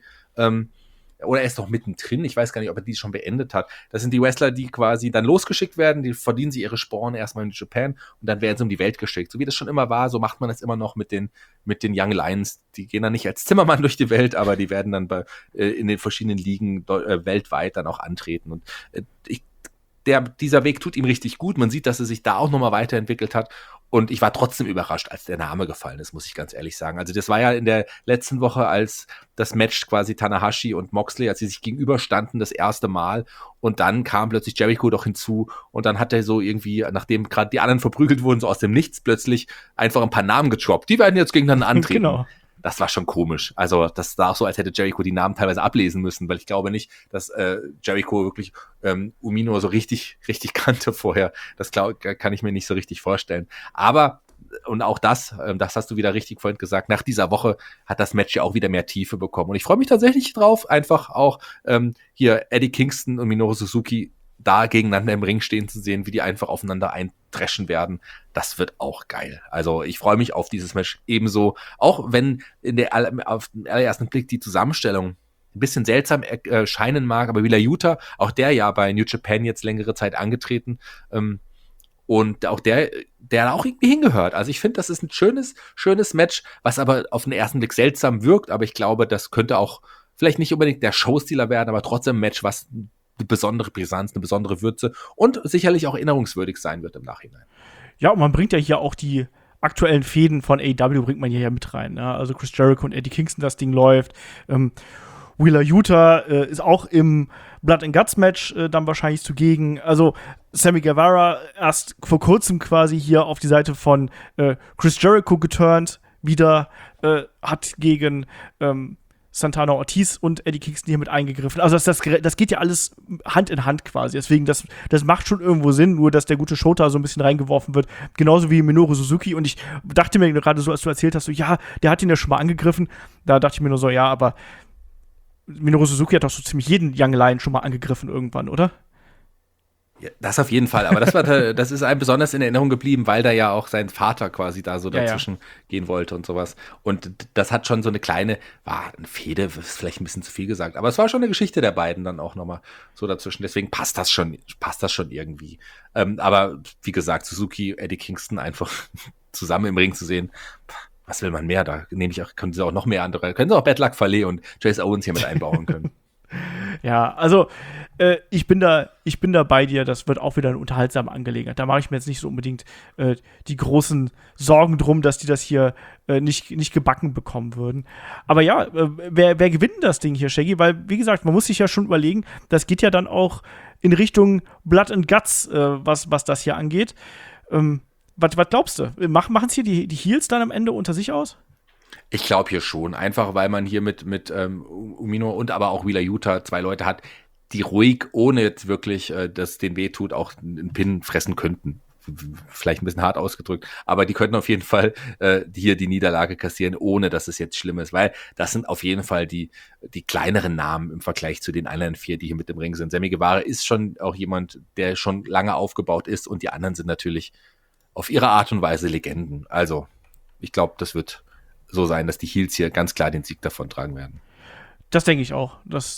oder er ist noch mittendrin, ich weiß gar nicht, ob er die schon beendet hat. Das sind die Wrestler, die quasi dann losgeschickt werden, die verdienen sie ihre Sporen erstmal in Japan und dann werden sie um die Welt geschickt. So wie das schon immer war, so macht man das immer noch mit den Young Lions. Die gehen dann nicht als Zimmermann durch die Welt, aber die werden dann in den verschiedenen Ligen weltweit dann auch antreten. Und dieser Weg tut ihm richtig gut. Man sieht, dass er sich da auch nochmal weiterentwickelt hat. Und ich war trotzdem überrascht, als der Name gefallen ist, muss ich ganz ehrlich sagen. Also das war ja in der letzten Woche, als das Match quasi Tanahashi und Moxley, als sie sich gegenüberstanden, das erste Mal. Und dann kam plötzlich Jericho doch hinzu. Und dann hat er so irgendwie, nachdem gerade die anderen verprügelt wurden, so aus dem Nichts plötzlich einfach ein paar Namen getroppt. Die werden jetzt gegeneinander antreten. Genau. Das war schon komisch. Also das war auch so, als hätte Jericho die Namen teilweise ablesen müssen, weil ich glaube nicht, dass Jericho wirklich Umino so richtig kannte vorher. Das kann ich mir nicht so richtig vorstellen. Aber, und auch das hast du wieder richtig vorhin gesagt, nach dieser Woche hat das Match ja auch wieder mehr Tiefe bekommen. Und ich freue mich tatsächlich drauf, einfach auch hier Eddie Kingston und Minoru Suzuki da gegeneinander im Ring stehen zu sehen, wie die einfach aufeinander eindreschen werden. Das wird auch geil. Also ich freue mich auf dieses Match ebenso, auch wenn auf den allerersten Blick die Zusammenstellung ein bisschen seltsam erscheinen mag, aber Wheeler Yuta, auch der ja bei New Japan jetzt längere Zeit angetreten, und auch der auch irgendwie hingehört. Also ich finde, das ist ein schönes Match, was aber auf den ersten Blick seltsam wirkt, aber ich glaube, das könnte auch vielleicht nicht unbedingt der Showstealer werden, aber trotzdem ein Match, was eine besondere Brisanz, eine besondere Würze und sicherlich auch erinnerungswürdig sein wird im Nachhinein. Ja, und man bringt ja hier auch die aktuellen Fäden von AEW bringt man hier ja mit rein. Ne? Also Chris Jericho und Eddie Kingston, das Ding läuft. Wheeler Yuta ist auch im Blood and Guts Match dann wahrscheinlich zugegen. Also Sammy Guevara erst vor kurzem quasi hier auf die Seite von Chris Jericho geturnt, wieder hat gegen Santana Ortiz und Eddie Kingston hier mit eingegriffen. Also das geht ja alles Hand in Hand quasi. Deswegen, das macht schon irgendwo Sinn, nur dass der gute Shota so ein bisschen reingeworfen wird. Genauso wie Minoru Suzuki. Und ich dachte mir gerade so, als du erzählt hast, so, ja, der hat ihn ja schon mal angegriffen. Da dachte ich mir nur so, ja, aber Minoru Suzuki hat doch so ziemlich jeden Young Lion schon mal angegriffen irgendwann, oder? Ja, das auf jeden Fall, aber das ist einem besonders in Erinnerung geblieben, weil da ja auch sein Vater quasi da so dazwischen gehen wollte und sowas. Und das hat schon so eine Fehde, ist vielleicht ein bisschen zu viel gesagt, aber es war schon eine Geschichte der beiden dann auch nochmal so dazwischen. Deswegen passt das schon irgendwie. Aber wie gesagt, Suzuki, Eddie Kingston einfach zusammen im Ring zu sehen, was will man mehr? Da können sie auch noch mehr andere, können sie auch Bad Luck Fale und Chase Owens hier mit einbauen können. Ja, also ich bin da bei dir, das wird auch wieder eine unterhaltsame Angelegenheit. Da mache ich mir jetzt nicht so unbedingt die großen Sorgen drum, dass die das hier nicht gebacken bekommen würden. Aber ja, wer gewinnt das Ding hier, Shaggy? Weil, wie gesagt, man muss sich ja schon überlegen, das geht ja dann auch in Richtung Blood and Guts, was das hier angeht. Was glaubst du? Machen es hier die Heels dann am Ende unter sich aus? Ich glaube hier schon, einfach weil man hier mit Umino und aber auch Wheeler Yuta 2 Leute hat, die ruhig, ohne jetzt wirklich, dass denen wehtut, auch einen Pin fressen könnten. Vielleicht ein bisschen hart ausgedrückt, aber die könnten auf jeden Fall hier die Niederlage kassieren, ohne dass es jetzt schlimm ist, weil das sind auf jeden Fall die kleineren Namen im Vergleich zu den anderen 4, die hier mit im Ring sind. Sammy Guevara ist schon auch jemand, der schon lange aufgebaut ist und die anderen sind natürlich auf ihre Art und Weise Legenden. Also, ich glaube, das wird so sein, dass die Heels hier ganz klar den Sieg davon tragen werden. Das denke ich auch. Dass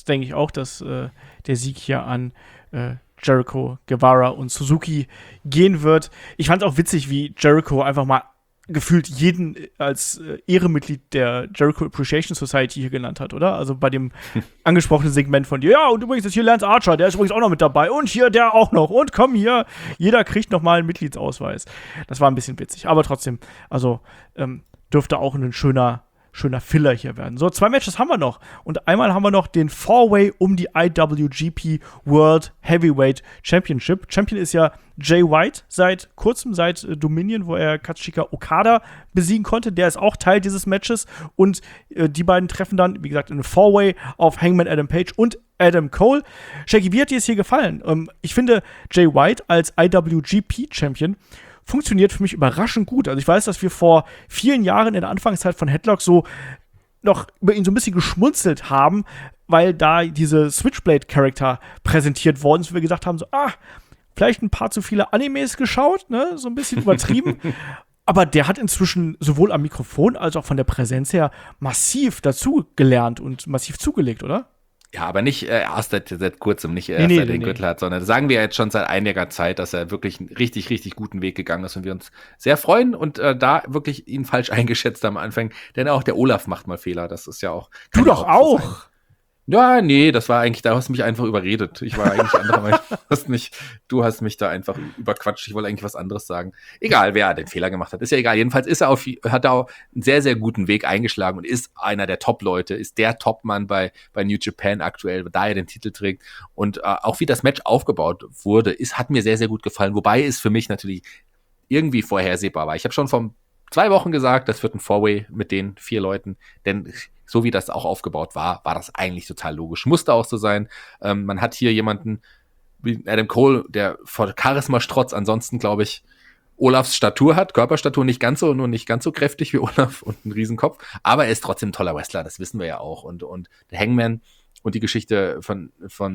der Sieg hier an Jericho, Guevara und Suzuki gehen wird. Ich fand es auch witzig, wie Jericho einfach mal gefühlt jeden als Ehrenmitglied der Jericho Appreciation Society hier genannt hat, oder? Also bei dem angesprochenen Segment von dir. Ja, und übrigens ist hier Lance Archer, der ist übrigens auch noch mit dabei. Und hier der auch noch. Und komm hier, jeder kriegt noch mal einen Mitgliedsausweis. Das war ein bisschen witzig. Aber trotzdem, also dürfte auch ein schöner Filler hier werden. So, 2 Matches haben wir noch. Und einmal haben wir noch den 4-Way um die IWGP World Heavyweight Championship. Champion ist ja Jay White seit kurzem, seit Dominion, wo er Katsushika Okada besiegen konnte. Der ist auch Teil dieses Matches. Und die beiden treffen dann, wie gesagt, in einem 4-Way auf Hangman Adam Page und Adam Cole. Shaggy, wie hat dir es hier gefallen? Ich finde, Jay White als IWGP-Champion funktioniert für mich überraschend gut. Also ich weiß, dass wir vor vielen Jahren in der Anfangszeit von Headlock so noch über ihn so ein bisschen geschmunzelt haben, weil da diese Switchblade-Charakter präsentiert worden ist, wo wir gesagt haben, so, vielleicht ein paar zu viele Animes geschaut, ne, so ein bisschen übertrieben. Aber der hat inzwischen sowohl am Mikrofon als auch von der Präsenz her massiv dazu gelernt und massiv zugelegt, oder? Ja, aber nicht erst seit kurzem, nicht erst seit er den Gürtel hat, sondern das sagen wir jetzt schon seit einiger Zeit, dass er wirklich einen richtig, richtig guten Weg gegangen ist und wir uns sehr freuen und da wirklich ihn falsch eingeschätzt am Anfang, denn auch der Olaf macht mal Fehler, das ist ja auch. Du doch auch! Ja, nee, das war eigentlich, da hast du mich einfach überredet. Ich war eigentlich anderer Meinung. Du hast mich da einfach überquatscht. Ich wollte eigentlich was anderes sagen. Egal, wer den Fehler gemacht hat, ist ja egal. Jedenfalls hat er auch einen sehr, sehr guten Weg eingeschlagen und ist einer der Top-Leute, ist der Top-Mann bei New Japan aktuell, da er den Titel trägt. Und auch wie das Match aufgebaut wurde, hat mir sehr, sehr gut gefallen. Wobei es für mich natürlich irgendwie vorhersehbar war. Ich habe schon vor 2 Wochen gesagt, das wird ein Four-Way mit den 4 Leuten, denn so wie das auch aufgebaut war das eigentlich total logisch. Musste auch so sein. Man hat hier jemanden wie Adam Cole, der vor Charisma strotzt, ansonsten glaube ich Olafs Statur hat, Körperstatur nicht ganz so kräftig wie Olaf und einen Riesenkopf, aber er ist trotzdem ein toller Wrestler, das wissen wir ja auch. Und der Hangman und die Geschichte von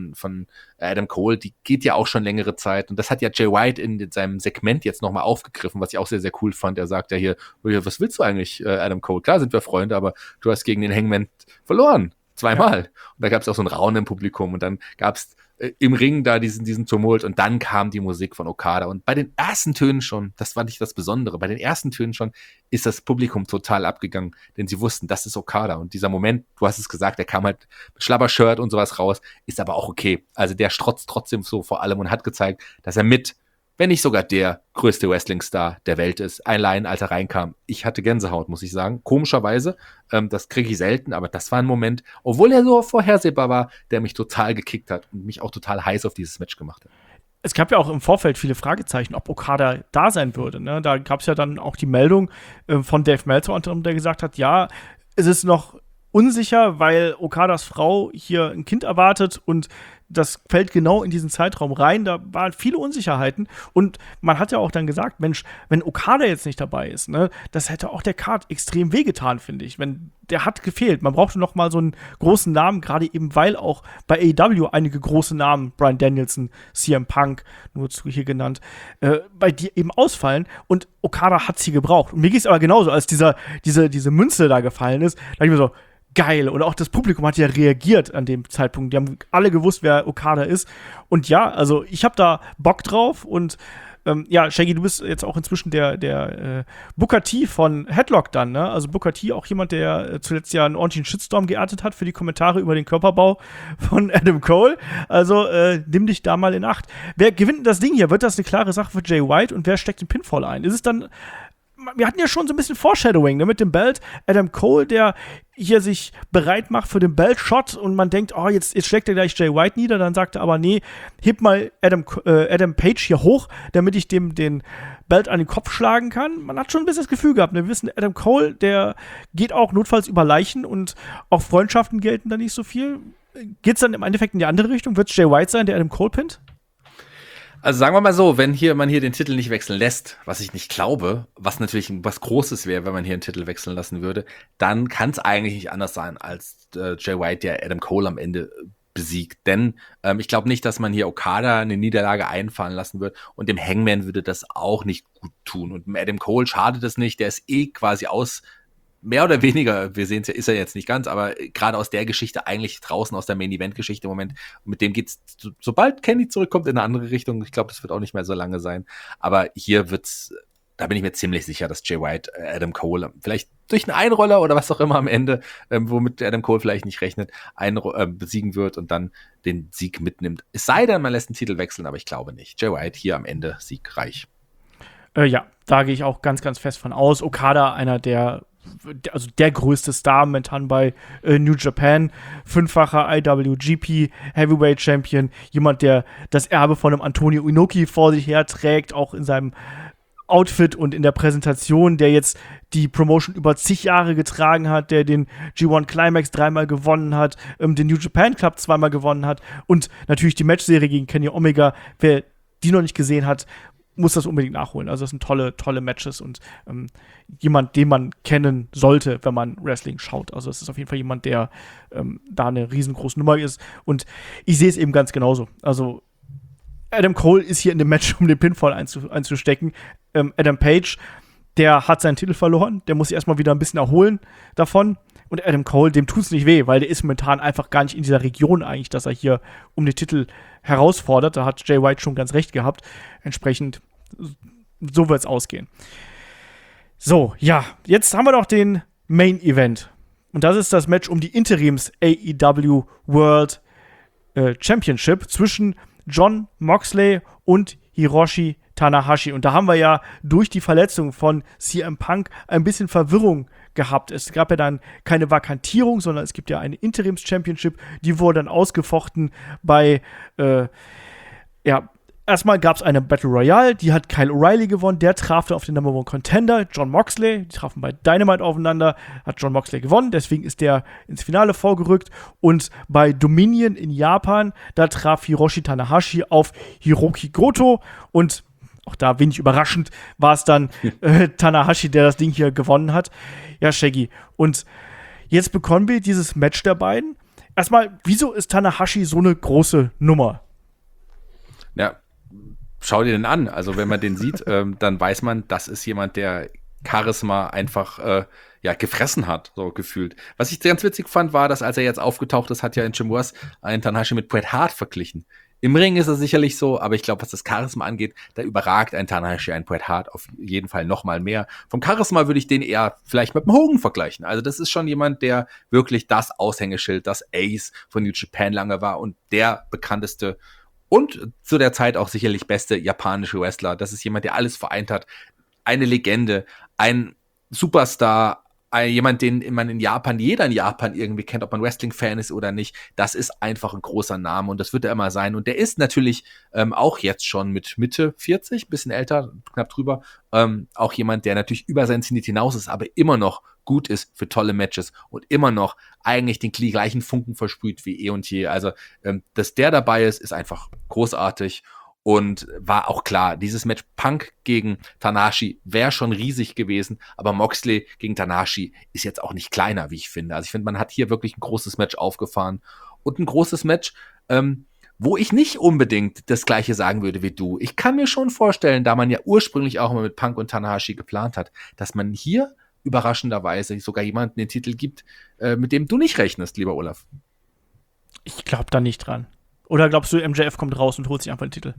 Adam Cole, die geht ja auch schon längere Zeit. Und das hat ja Jay White in seinem Segment jetzt nochmal aufgegriffen, was ich auch sehr, sehr cool fand. Er sagt ja hier, was willst du eigentlich, Adam Cole? Klar sind wir Freunde, aber du hast gegen den Hangman verloren. 2-mal. Ja. Und da gab es auch so ein Raunen im Publikum. Und dann gab es im Ring da diesen Tumult. Und dann kam die Musik von Okada. Und bei den ersten Tönen schon, das war nicht das Besondere, bei den ersten Tönen schon ist das Publikum total abgegangen, denn sie wussten, das ist Okada. Und dieser Moment, du hast es gesagt, der kam halt mit Schlabbershirt und sowas raus, ist aber auch okay. Also der strotzt trotzdem so vor allem und hat gezeigt, dass er wenn nicht sogar der größte Wrestling-Star der Welt ist, allein als er reinkam. Ich hatte Gänsehaut, muss ich sagen. Komischerweise, das kriege ich selten, aber das war ein Moment, obwohl er so vorhersehbar war, der mich total gekickt hat und mich auch total heiß auf dieses Match gemacht hat. Es gab ja auch im Vorfeld viele Fragezeichen, ob Okada da sein würde. Ne? Da gab es ja dann auch die Meldung von Dave Meltzer, der gesagt hat, ja, es ist noch unsicher, weil Okadas Frau hier ein Kind erwartet und das fällt genau in diesen Zeitraum rein. Da waren viele Unsicherheiten. Und man hat ja auch dann gesagt, Mensch, wenn Okada jetzt nicht dabei ist, ne, das hätte auch der Card extrem wehgetan, finde ich. Der hat gefehlt. Man brauchte noch mal so einen großen Namen, gerade eben, weil auch bei AEW einige große Namen, Bryan Danielson, CM Punk, nur hier genannt, bei dir eben ausfallen. Und Okada hat sie gebraucht. Und mir ging es aber genauso, als diese Münze da gefallen ist, da dachte ich mir so, geil. Und auch das Publikum hat ja reagiert an dem Zeitpunkt. Die haben alle gewusst, wer Okada ist. Und ja, also ich habe da Bock drauf. Und ja, Shaggy, du bist jetzt auch inzwischen der Booker T von Headlock dann, ne? Also Booker T, auch jemand, der zuletzt ja einen ordentlichen Shitstorm geerntet hat für die Kommentare über den Körperbau von Adam Cole. Also nimm dich da mal in Acht. Wer gewinnt denn das Ding hier? Wird das eine klare Sache für Jay White? Und wer steckt den Pinfall ein? Ist es dann wir hatten ja schon so ein bisschen Foreshadowing, ne, mit dem Belt. Adam Cole, der hier sich bereit macht für den Belt-Shot und man denkt, oh, jetzt schlägt er gleich Jay White nieder. Dann sagt er aber, nee, heb mal Adam Page hier hoch, damit ich dem den Belt an den Kopf schlagen kann. Man hat schon ein bisschen das Gefühl gehabt, ne? Wir wissen, Adam Cole, der geht auch notfalls über Leichen und auch Freundschaften gelten da nicht so viel. Geht's dann im Endeffekt in die andere Richtung? Wird es Jay White sein, der Adam Cole pinnt? Also sagen wir mal so, wenn man hier den Titel nicht wechseln lässt, was ich nicht glaube, was natürlich was Großes wäre, wenn man hier einen Titel wechseln lassen würde, dann kann es eigentlich nicht anders sein als Jay White, der Adam Cole am Ende besiegt. Denn ich glaube nicht, dass man hier Okada eine Niederlage einfahren lassen wird und dem Hangman würde das auch nicht gut tun. Und Adam Cole schadet es nicht, der ist quasi mehr oder weniger, wir sehen es ja, ist er jetzt nicht ganz, aber gerade aus der Geschichte eigentlich draußen, aus der Main-Event-Geschichte im Moment, mit dem geht's, sobald Kenny zurückkommt, in eine andere Richtung. Ich glaube, das wird auch nicht mehr so lange sein. Aber hier da bin ich mir ziemlich sicher, dass Jay White Adam Cole vielleicht durch einen Einroller oder was auch immer am Ende, womit Adam Cole vielleicht nicht rechnet, besiegen wird und dann den Sieg mitnimmt. Es sei denn, man lässt den Titel wechseln, aber ich glaube nicht. Jay White hier am Ende siegreich. Ja, da gehe ich auch ganz, ganz fest von aus. Okada, einer der größte Star momentan bei New Japan, 5-facher IWGP Heavyweight Champion, jemand, der das Erbe von einem Antonio Inoki vor sich her trägt, auch in seinem Outfit und in der Präsentation, der jetzt die Promotion über zig Jahre getragen hat, der den G1 Climax 3-mal gewonnen hat, den New Japan Club 2-mal gewonnen hat und natürlich die Matchserie gegen Kenny Omega. Wer die noch nicht gesehen hat, muss das unbedingt nachholen. Also das sind tolle Matches und jemand, den man kennen sollte, wenn man Wrestling schaut. Also es ist auf jeden Fall jemand, der da eine riesengroße Nummer ist. Und ich sehe es eben ganz genauso. Also Adam Cole ist hier in dem Match, um den Pinfall einzustecken. Adam Page, der hat seinen Titel verloren. Der muss sich erstmal wieder ein bisschen erholen davon. Und Adam Cole, dem tut's nicht weh, weil der ist momentan einfach gar nicht in dieser Region eigentlich, dass er hier um den Titel herausfordert. Da hat Jay White schon ganz recht gehabt. Entsprechend, so wird's ausgehen. So, ja, jetzt haben wir doch den Main Event Und das ist das Match um die Interims AEW World Championship zwischen Jon Moxley und Hiroshi Tanahashi. Und da haben wir ja durch die Verletzung von CM Punk ein bisschen Verwirrung gehabt. Es gab ja dann keine Vakantierung, sondern es gibt ja eine Interims-Championship, die wurde dann ausgefochten bei, erstmal gab es eine Battle Royale, die hat Kyle O'Reilly gewonnen, der traf dann auf den Number One Contender, Jon Moxley, die trafen bei Dynamite aufeinander, hat Jon Moxley gewonnen, deswegen ist der ins Finale vorgerückt und bei Dominion in Japan, da traf Hiroshi Tanahashi auf Hiroki Goto und auch da wenig überraschend war es dann Tanahashi, der das Ding hier gewonnen hat. Ja, Shaggy. Und jetzt bekommen wir dieses Match der beiden. Erstmal, wieso ist Tanahashi so eine große Nummer? Ja, schau dir den an. Also wenn man den sieht, dann weiß man, das ist jemand, der Charisma einfach gefressen hat, so gefühlt. Was ich ganz witzig fand, war, dass als er jetzt aufgetaucht ist, hat ja in Jim Ross einen Tanahashi mit Bret Hart verglichen. Im Ring ist er sicherlich so, aber ich glaube, was das Charisma angeht, da überragt ein Tanahashi einen Bret Hart auf jeden Fall noch mal mehr. Vom Charisma würde ich den eher vielleicht mit dem Hogan vergleichen. Also das ist schon jemand, der wirklich das Aushängeschild, das Ace von New Japan lange war und der bekannteste und zu der Zeit auch sicherlich beste japanische Wrestler. Das ist jemand, der alles vereint hat. Eine Legende, ein Superstar, jemand, den jeder in Japan irgendwie kennt, ob man Wrestling-Fan ist oder nicht. Das ist einfach ein großer Name und das wird er immer sein. Und der ist natürlich auch jetzt schon mit Mitte 40, bisschen älter, knapp drüber, auch jemand, der natürlich über sein Zenit hinaus ist, aber immer noch gut ist für tolle Matches und immer noch eigentlich den gleichen Funken versprüht wie eh und je. Also, dass der dabei ist einfach großartig. Und war auch klar, dieses Match Punk gegen Tanahashi wäre schon riesig gewesen, aber Moxley gegen Tanahashi ist jetzt auch nicht kleiner, wie ich finde. Also ich finde, man hat hier wirklich ein großes Match aufgefahren und ein großes Match, wo ich nicht unbedingt das Gleiche sagen würde wie du. Ich kann mir schon vorstellen, da man ja ursprünglich auch mal mit Punk und Tanahashi geplant hat, dass man hier überraschenderweise sogar jemanden den Titel gibt, mit dem du nicht rechnest, lieber Olaf. Ich glaube da nicht dran. Oder glaubst du, MJF kommt raus und holt sich einfach den Titel?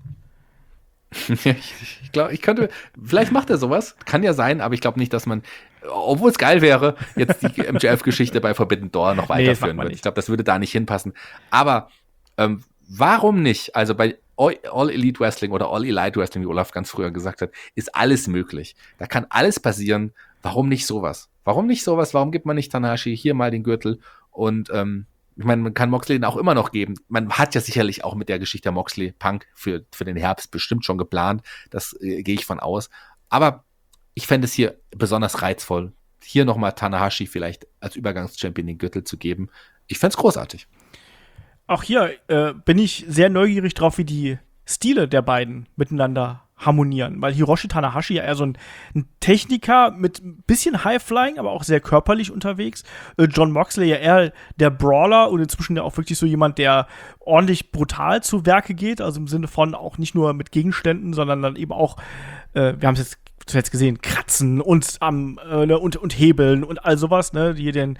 Ich glaube, vielleicht macht er sowas, kann ja sein, aber ich glaube nicht, dass man, obwohl es geil wäre, jetzt die MJF-Geschichte bei Forbidden Door noch weiterführen würde. Ich glaube, das würde da nicht hinpassen. Aber warum nicht? Also bei All Elite Wrestling oder All Elite Wrestling, wie Olaf ganz früher gesagt hat, ist alles möglich. Da kann alles passieren. Warum nicht sowas? Warum nicht sowas? Warum gibt man nicht Tanahashi hier mal den Gürtel? Und ich meine, man kann Moxley den auch immer noch geben. Man hat ja sicherlich auch mit der Geschichte Moxley Punk für den Herbst bestimmt schon geplant. Das gehe ich von aus. Aber ich fände es hier besonders reizvoll, hier nochmal Tanahashi vielleicht als Übergangschampion den Gürtel zu geben. Ich fände es großartig. Auch hier bin ich sehr neugierig drauf, wie die Stile der beiden miteinander harmonieren, weil Hiroshi Tanahashi ja eher so ein Techniker mit ein bisschen High-Flying, aber auch sehr körperlich unterwegs. Jon Moxley ja eher der Brawler und inzwischen ja auch wirklich so jemand, der ordentlich brutal zu Werke geht, also im Sinne von auch nicht nur mit Gegenständen, sondern dann eben auch, wir haben es jetzt zuletzt gesehen, kratzen und und hebeln und all sowas, ne, die den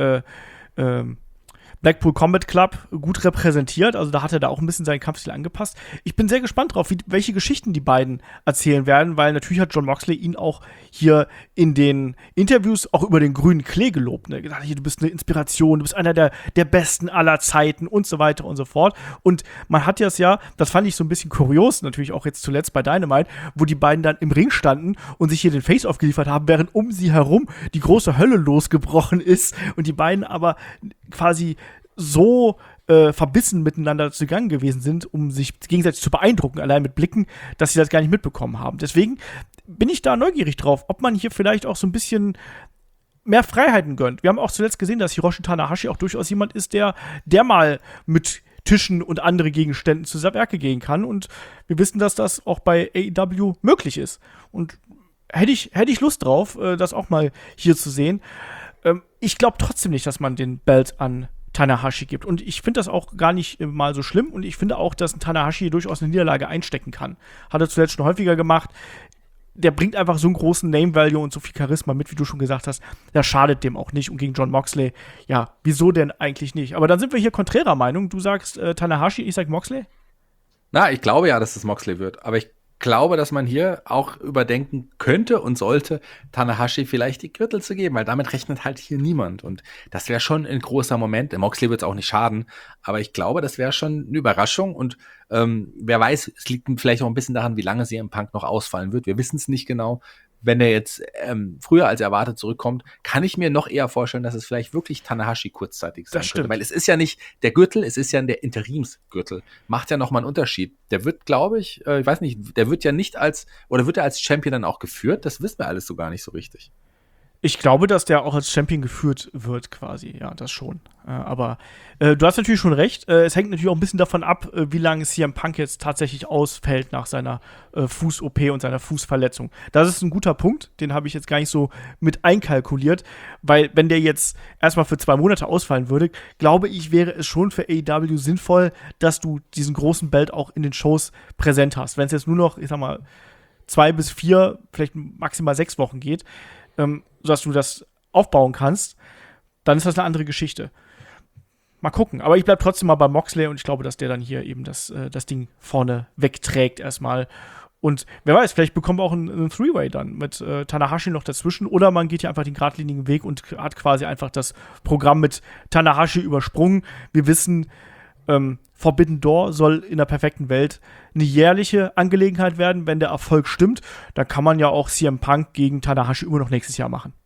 Blackpool Combat Club gut repräsentiert, also da hat er da auch ein bisschen seinen Kampfstil angepasst. Ich bin sehr gespannt drauf, welche Geschichten die beiden erzählen werden, weil natürlich hat Jon Moxley ihn auch hier in den Interviews auch über den grünen Klee gelobt. Ne? Gesagt, du bist eine Inspiration, du bist einer der besten aller Zeiten und so weiter und so fort. Und man hat das fand ich so ein bisschen kurios, natürlich auch jetzt zuletzt bei Dynamite, wo die beiden dann im Ring standen und sich hier den Face-Off geliefert haben, während um sie herum die große Hölle losgebrochen ist und die beiden aber quasi so verbissen miteinander zugange gewesen sind, um sich gegenseitig zu beeindrucken, allein mit Blicken, dass sie das gar nicht mitbekommen haben. Deswegen bin ich da neugierig drauf, ob man hier vielleicht auch so ein bisschen mehr Freiheiten gönnt. Wir haben auch zuletzt gesehen, dass Hiroshi Tanahashi auch durchaus jemand ist, der mal mit Tischen und andere Gegenständen zu Werke gehen kann. Und wir wissen, dass das auch bei AEW möglich ist. Und hätte ich Lust drauf, das auch mal hier zu sehen. Ich glaube trotzdem nicht, dass man den Belt an Tanahashi gibt. Und ich finde das auch gar nicht mal so schlimm. Und ich finde auch, dass ein Tanahashi durchaus eine Niederlage einstecken kann. Hat er zuletzt schon häufiger gemacht. Der bringt einfach so einen großen Name-Value und so viel Charisma mit, wie du schon gesagt hast. Das schadet dem auch nicht. Und gegen Jon Moxley, ja, wieso denn eigentlich nicht? Aber dann sind wir hier konträrer Meinung. Du sagst Tanahashi, ich sag Moxley? Na, ich glaube ja, dass es Moxley wird. Aber ich glaube, dass man hier auch überdenken könnte und sollte Tanahashi vielleicht die Gürtel zu geben, weil damit rechnet halt hier niemand. Und das wäre schon ein großer Moment. Dem Moxley wird es auch nicht schaden, aber ich glaube, das wäre schon eine Überraschung. Und wer weiß, es liegt vielleicht auch ein bisschen daran, wie lange CM Punk noch ausfallen wird. Wir wissen es nicht genau. Wenn er jetzt früher als erwartet zurückkommt, kann ich mir noch eher vorstellen, dass es vielleicht wirklich Tanahashi kurzzeitig sein könnte. Weil es ist ja nicht der Gürtel, es ist ja der Interimsgürtel. Macht ja nochmal einen Unterschied. Der wird, glaube ich, ich weiß nicht, der wird ja nicht wird er als Champion dann auch geführt? Das wissen wir alles so gar nicht so richtig. Ich glaube, dass der auch als Champion geführt wird, quasi. Ja, das schon. Aber du hast natürlich schon recht. Es hängt natürlich auch ein bisschen davon ab, wie lange CM Punk jetzt tatsächlich ausfällt nach seiner Fuß-OP und seiner Fußverletzung. Das ist ein guter Punkt. Den habe ich jetzt gar nicht so mit einkalkuliert. Weil, wenn der jetzt erstmal für 2 Monate ausfallen würde, glaube ich, wäre es schon für AEW sinnvoll, dass du diesen großen Belt auch in den Shows präsent hast. Wenn es jetzt nur noch, ich sag mal, 2 bis 4, vielleicht maximal 6 Wochen geht, sodass du das aufbauen kannst, dann ist das eine andere Geschichte. Mal gucken. Aber ich bleibe trotzdem mal bei Moxley und ich glaube, dass der dann hier eben das Ding vorne wegträgt erstmal. Und wer weiß, vielleicht bekommen wir auch einen Three-Way dann mit Tanahashi noch dazwischen oder man geht hier einfach den geradlinigen Weg und hat quasi einfach das Programm mit Tanahashi übersprungen. Wir wissen, Forbidden Door soll in der perfekten Welt eine jährliche Angelegenheit werden, wenn der Erfolg stimmt. Dann kann man ja auch CM Punk gegen Tanahashi immer noch nächstes Jahr machen.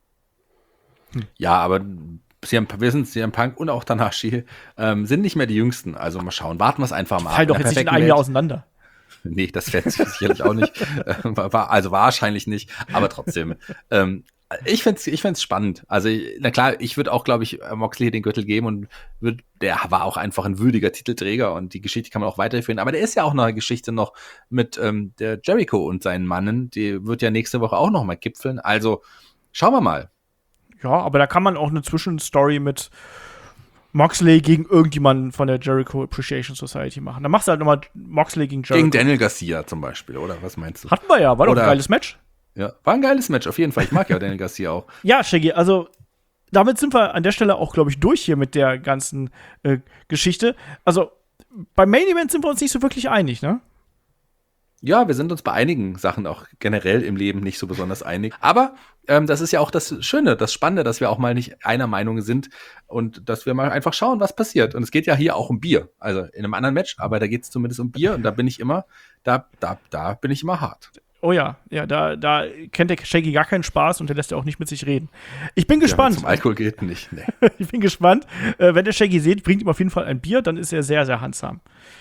Ja, aber CM Punk und auch Tanahashi sind nicht mehr die Jüngsten. Also mal schauen, warten wir es einfach mal ab. Fall doch jetzt nicht in einem Jahr auseinander. Nee, das fällt sicherlich auch nicht. Also wahrscheinlich nicht, aber trotzdem. Ich find's spannend. Also, na klar, ich würde auch, glaube ich, Moxley den Gürtel geben und der war auch einfach ein würdiger Titelträger und die Geschichte kann man auch weiterführen. Aber der ist ja auch noch eine Geschichte noch mit der Jericho und seinen Mannen. Die wird ja nächste Woche auch noch mal gipfeln. Also, schauen wir mal. Ja, aber da kann man auch eine Zwischenstory mit Moxley gegen irgendjemanden von der Jericho Appreciation Society machen. Dann machst du halt nochmal Moxley gegen Jericho. Gegen Daniel Garcia zum Beispiel, oder? Was meinst du? Hatten wir ja, war doch ein geiles Match. Ja, war ein geiles Match, auf jeden Fall. Ich mag ja Daniel Garcia auch. Ja, Shaggy, also damit sind wir an der Stelle auch, glaube ich, durch hier mit der ganzen Geschichte. Also beim Main Event sind wir uns nicht so wirklich einig, ne? Ja, wir sind uns bei einigen Sachen auch generell im Leben nicht so besonders einig. Aber das ist ja auch das Schöne, das Spannende, dass wir auch mal nicht einer Meinung sind und dass wir mal einfach schauen, was passiert. Und es geht ja hier auch um Bier. Also in einem anderen Match, aber da geht es zumindest um Bier und da bin ich immer, da bin ich immer hart. Oh ja, da kennt der Shaggy gar keinen Spaß und der lässt ja auch nicht mit sich reden. Ich bin gespannt. Zum Alkohol geht nicht, nee. Ich bin gespannt. Wenn der Shaggy sieht, bringt ihm auf jeden Fall ein Bier, dann ist er sehr, sehr handsam.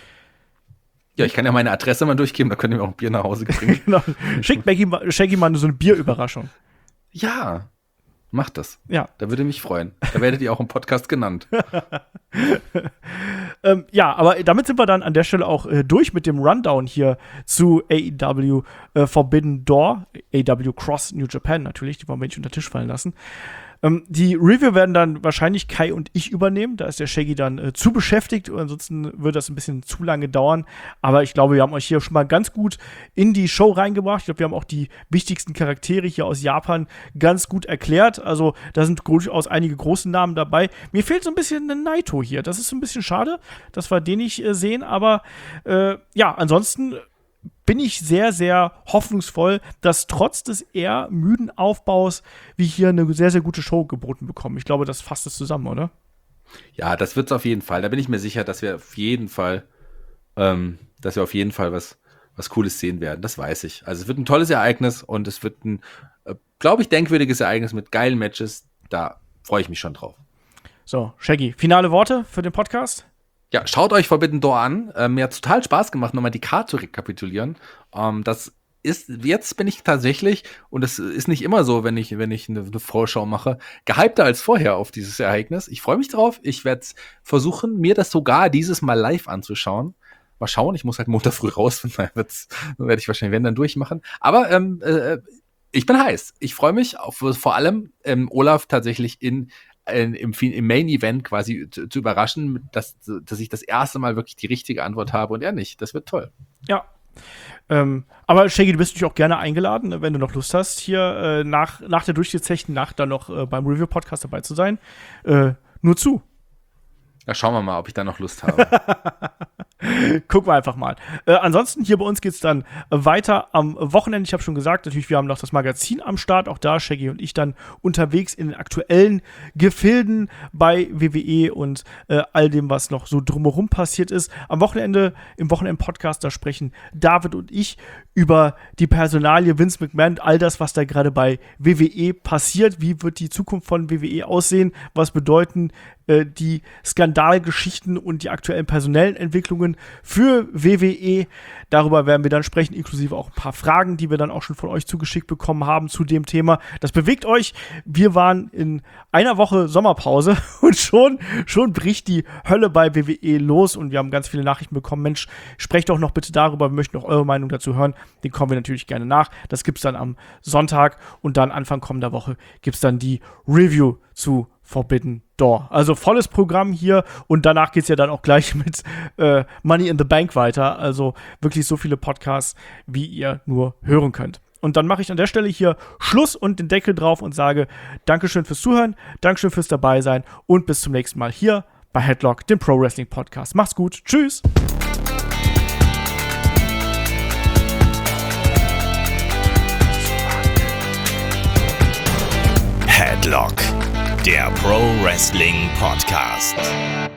Ja, ich kann ja meine Adresse mal durchgeben, da könnt ihr mir auch ein Bier nach Hause bringen. Genau. Schickt Shaggy mal so eine Bierüberraschung. Ja, macht das. Ja. Da würde mich freuen. Da werdet ihr auch im Podcast genannt. Ja, aber damit sind wir dann an der Stelle auch durch mit dem Rundown hier zu AEW Forbidden Door, AEW Cross New Japan natürlich, die wollen wir nicht unter den Tisch fallen lassen. Die Review werden dann wahrscheinlich Kai und ich übernehmen. Da ist der Shaggy dann zu beschäftigt. Ansonsten wird das ein bisschen zu lange dauern. Aber ich glaube, wir haben euch hier schon mal ganz gut in die Show reingebracht. Ich glaube, wir haben auch die wichtigsten Charaktere hier aus Japan ganz gut erklärt. Also da sind durchaus einige große Namen dabei. Mir fehlt so ein bisschen ein Naito hier. Das ist so ein bisschen schade, dass wir den nicht sehen. Aber ja, ansonsten bin ich sehr, sehr hoffnungsvoll, dass trotz des eher müden Aufbaus wir hier eine sehr, sehr gute Show geboten bekommen. Ich glaube, das fasst es zusammen, oder? Ja, das wird's auf jeden Fall. Da bin ich mir sicher, dass wir auf jeden Fall was Cooles sehen werden. Das weiß ich. Also es wird ein tolles Ereignis und es wird ein, glaube ich, denkwürdiges Ereignis mit geilen Matches. Da freue ich mich schon drauf. So, Shaggy, finale Worte für den Podcast? Ja, schaut euch Forbidden Door an. Mir hat total Spaß gemacht, nochmal die Karte zu rekapitulieren. Jetzt bin ich tatsächlich, und das ist nicht immer so, wenn ich eine Vorschau mache, gehypter als vorher auf dieses Ereignis. Ich freue mich drauf. Ich werde versuchen, mir das sogar dieses Mal live anzuschauen. Mal schauen, ich muss halt Montag früh raus, dann werde ich wahrscheinlich dann durchmachen. Aber ich bin heiß. Ich freue mich auf, vor allem Olaf tatsächlich im Main Event quasi zu überraschen, dass ich das erste Mal wirklich die richtige Antwort habe und er nicht. Das wird toll. Ja. Aber Shaggy, du bist natürlich auch gerne eingeladen, wenn du noch Lust hast, hier nach der durchgezechten Nacht dann noch beim Review-Podcast dabei zu sein. Nur zu. Ja, schauen wir mal, ob ich da noch Lust habe. Gucken wir einfach mal. Ansonsten, hier bei uns geht es dann weiter am Wochenende. Ich habe schon gesagt, natürlich, wir haben noch das Magazin am Start. Auch da Shaggy und ich dann unterwegs in den aktuellen Gefilden bei WWE und all dem, was noch so drumherum passiert ist. Am Wochenende, im Wochenend-Podcast, da sprechen David und ich über die Personalie Vince McMahon, all das, was da gerade bei WWE passiert. Wie wird die Zukunft von WWE aussehen? Was bedeuten die Skandalgeschichten und die aktuellen personellen Entwicklungen für WWE. Darüber werden wir dann sprechen, inklusive auch ein paar Fragen, die wir dann auch schon von euch zugeschickt bekommen haben zu dem Thema. Das bewegt euch. Wir waren in einer Woche Sommerpause und schon bricht die Hölle bei WWE los und wir haben ganz viele Nachrichten bekommen. Mensch, sprecht doch noch bitte darüber. Wir möchten auch eure Meinung dazu hören. Den kommen wir natürlich gerne nach. Das gibt's dann am Sonntag und dann Anfang kommender Woche gibt's dann die Review zu Forbidden Door. Also volles Programm hier und danach geht es ja dann auch gleich mit Money in the Bank weiter. Also wirklich so viele Podcasts, wie ihr nur hören könnt. Und dann mache ich an der Stelle hier Schluss und den Deckel drauf und sage Dankeschön fürs Zuhören, Dankeschön fürs Dabeisein und bis zum nächsten Mal hier bei Headlock, dem Pro Wrestling Podcast. Macht's gut, tschüss! Headlock, der Pro Wrestling Podcast.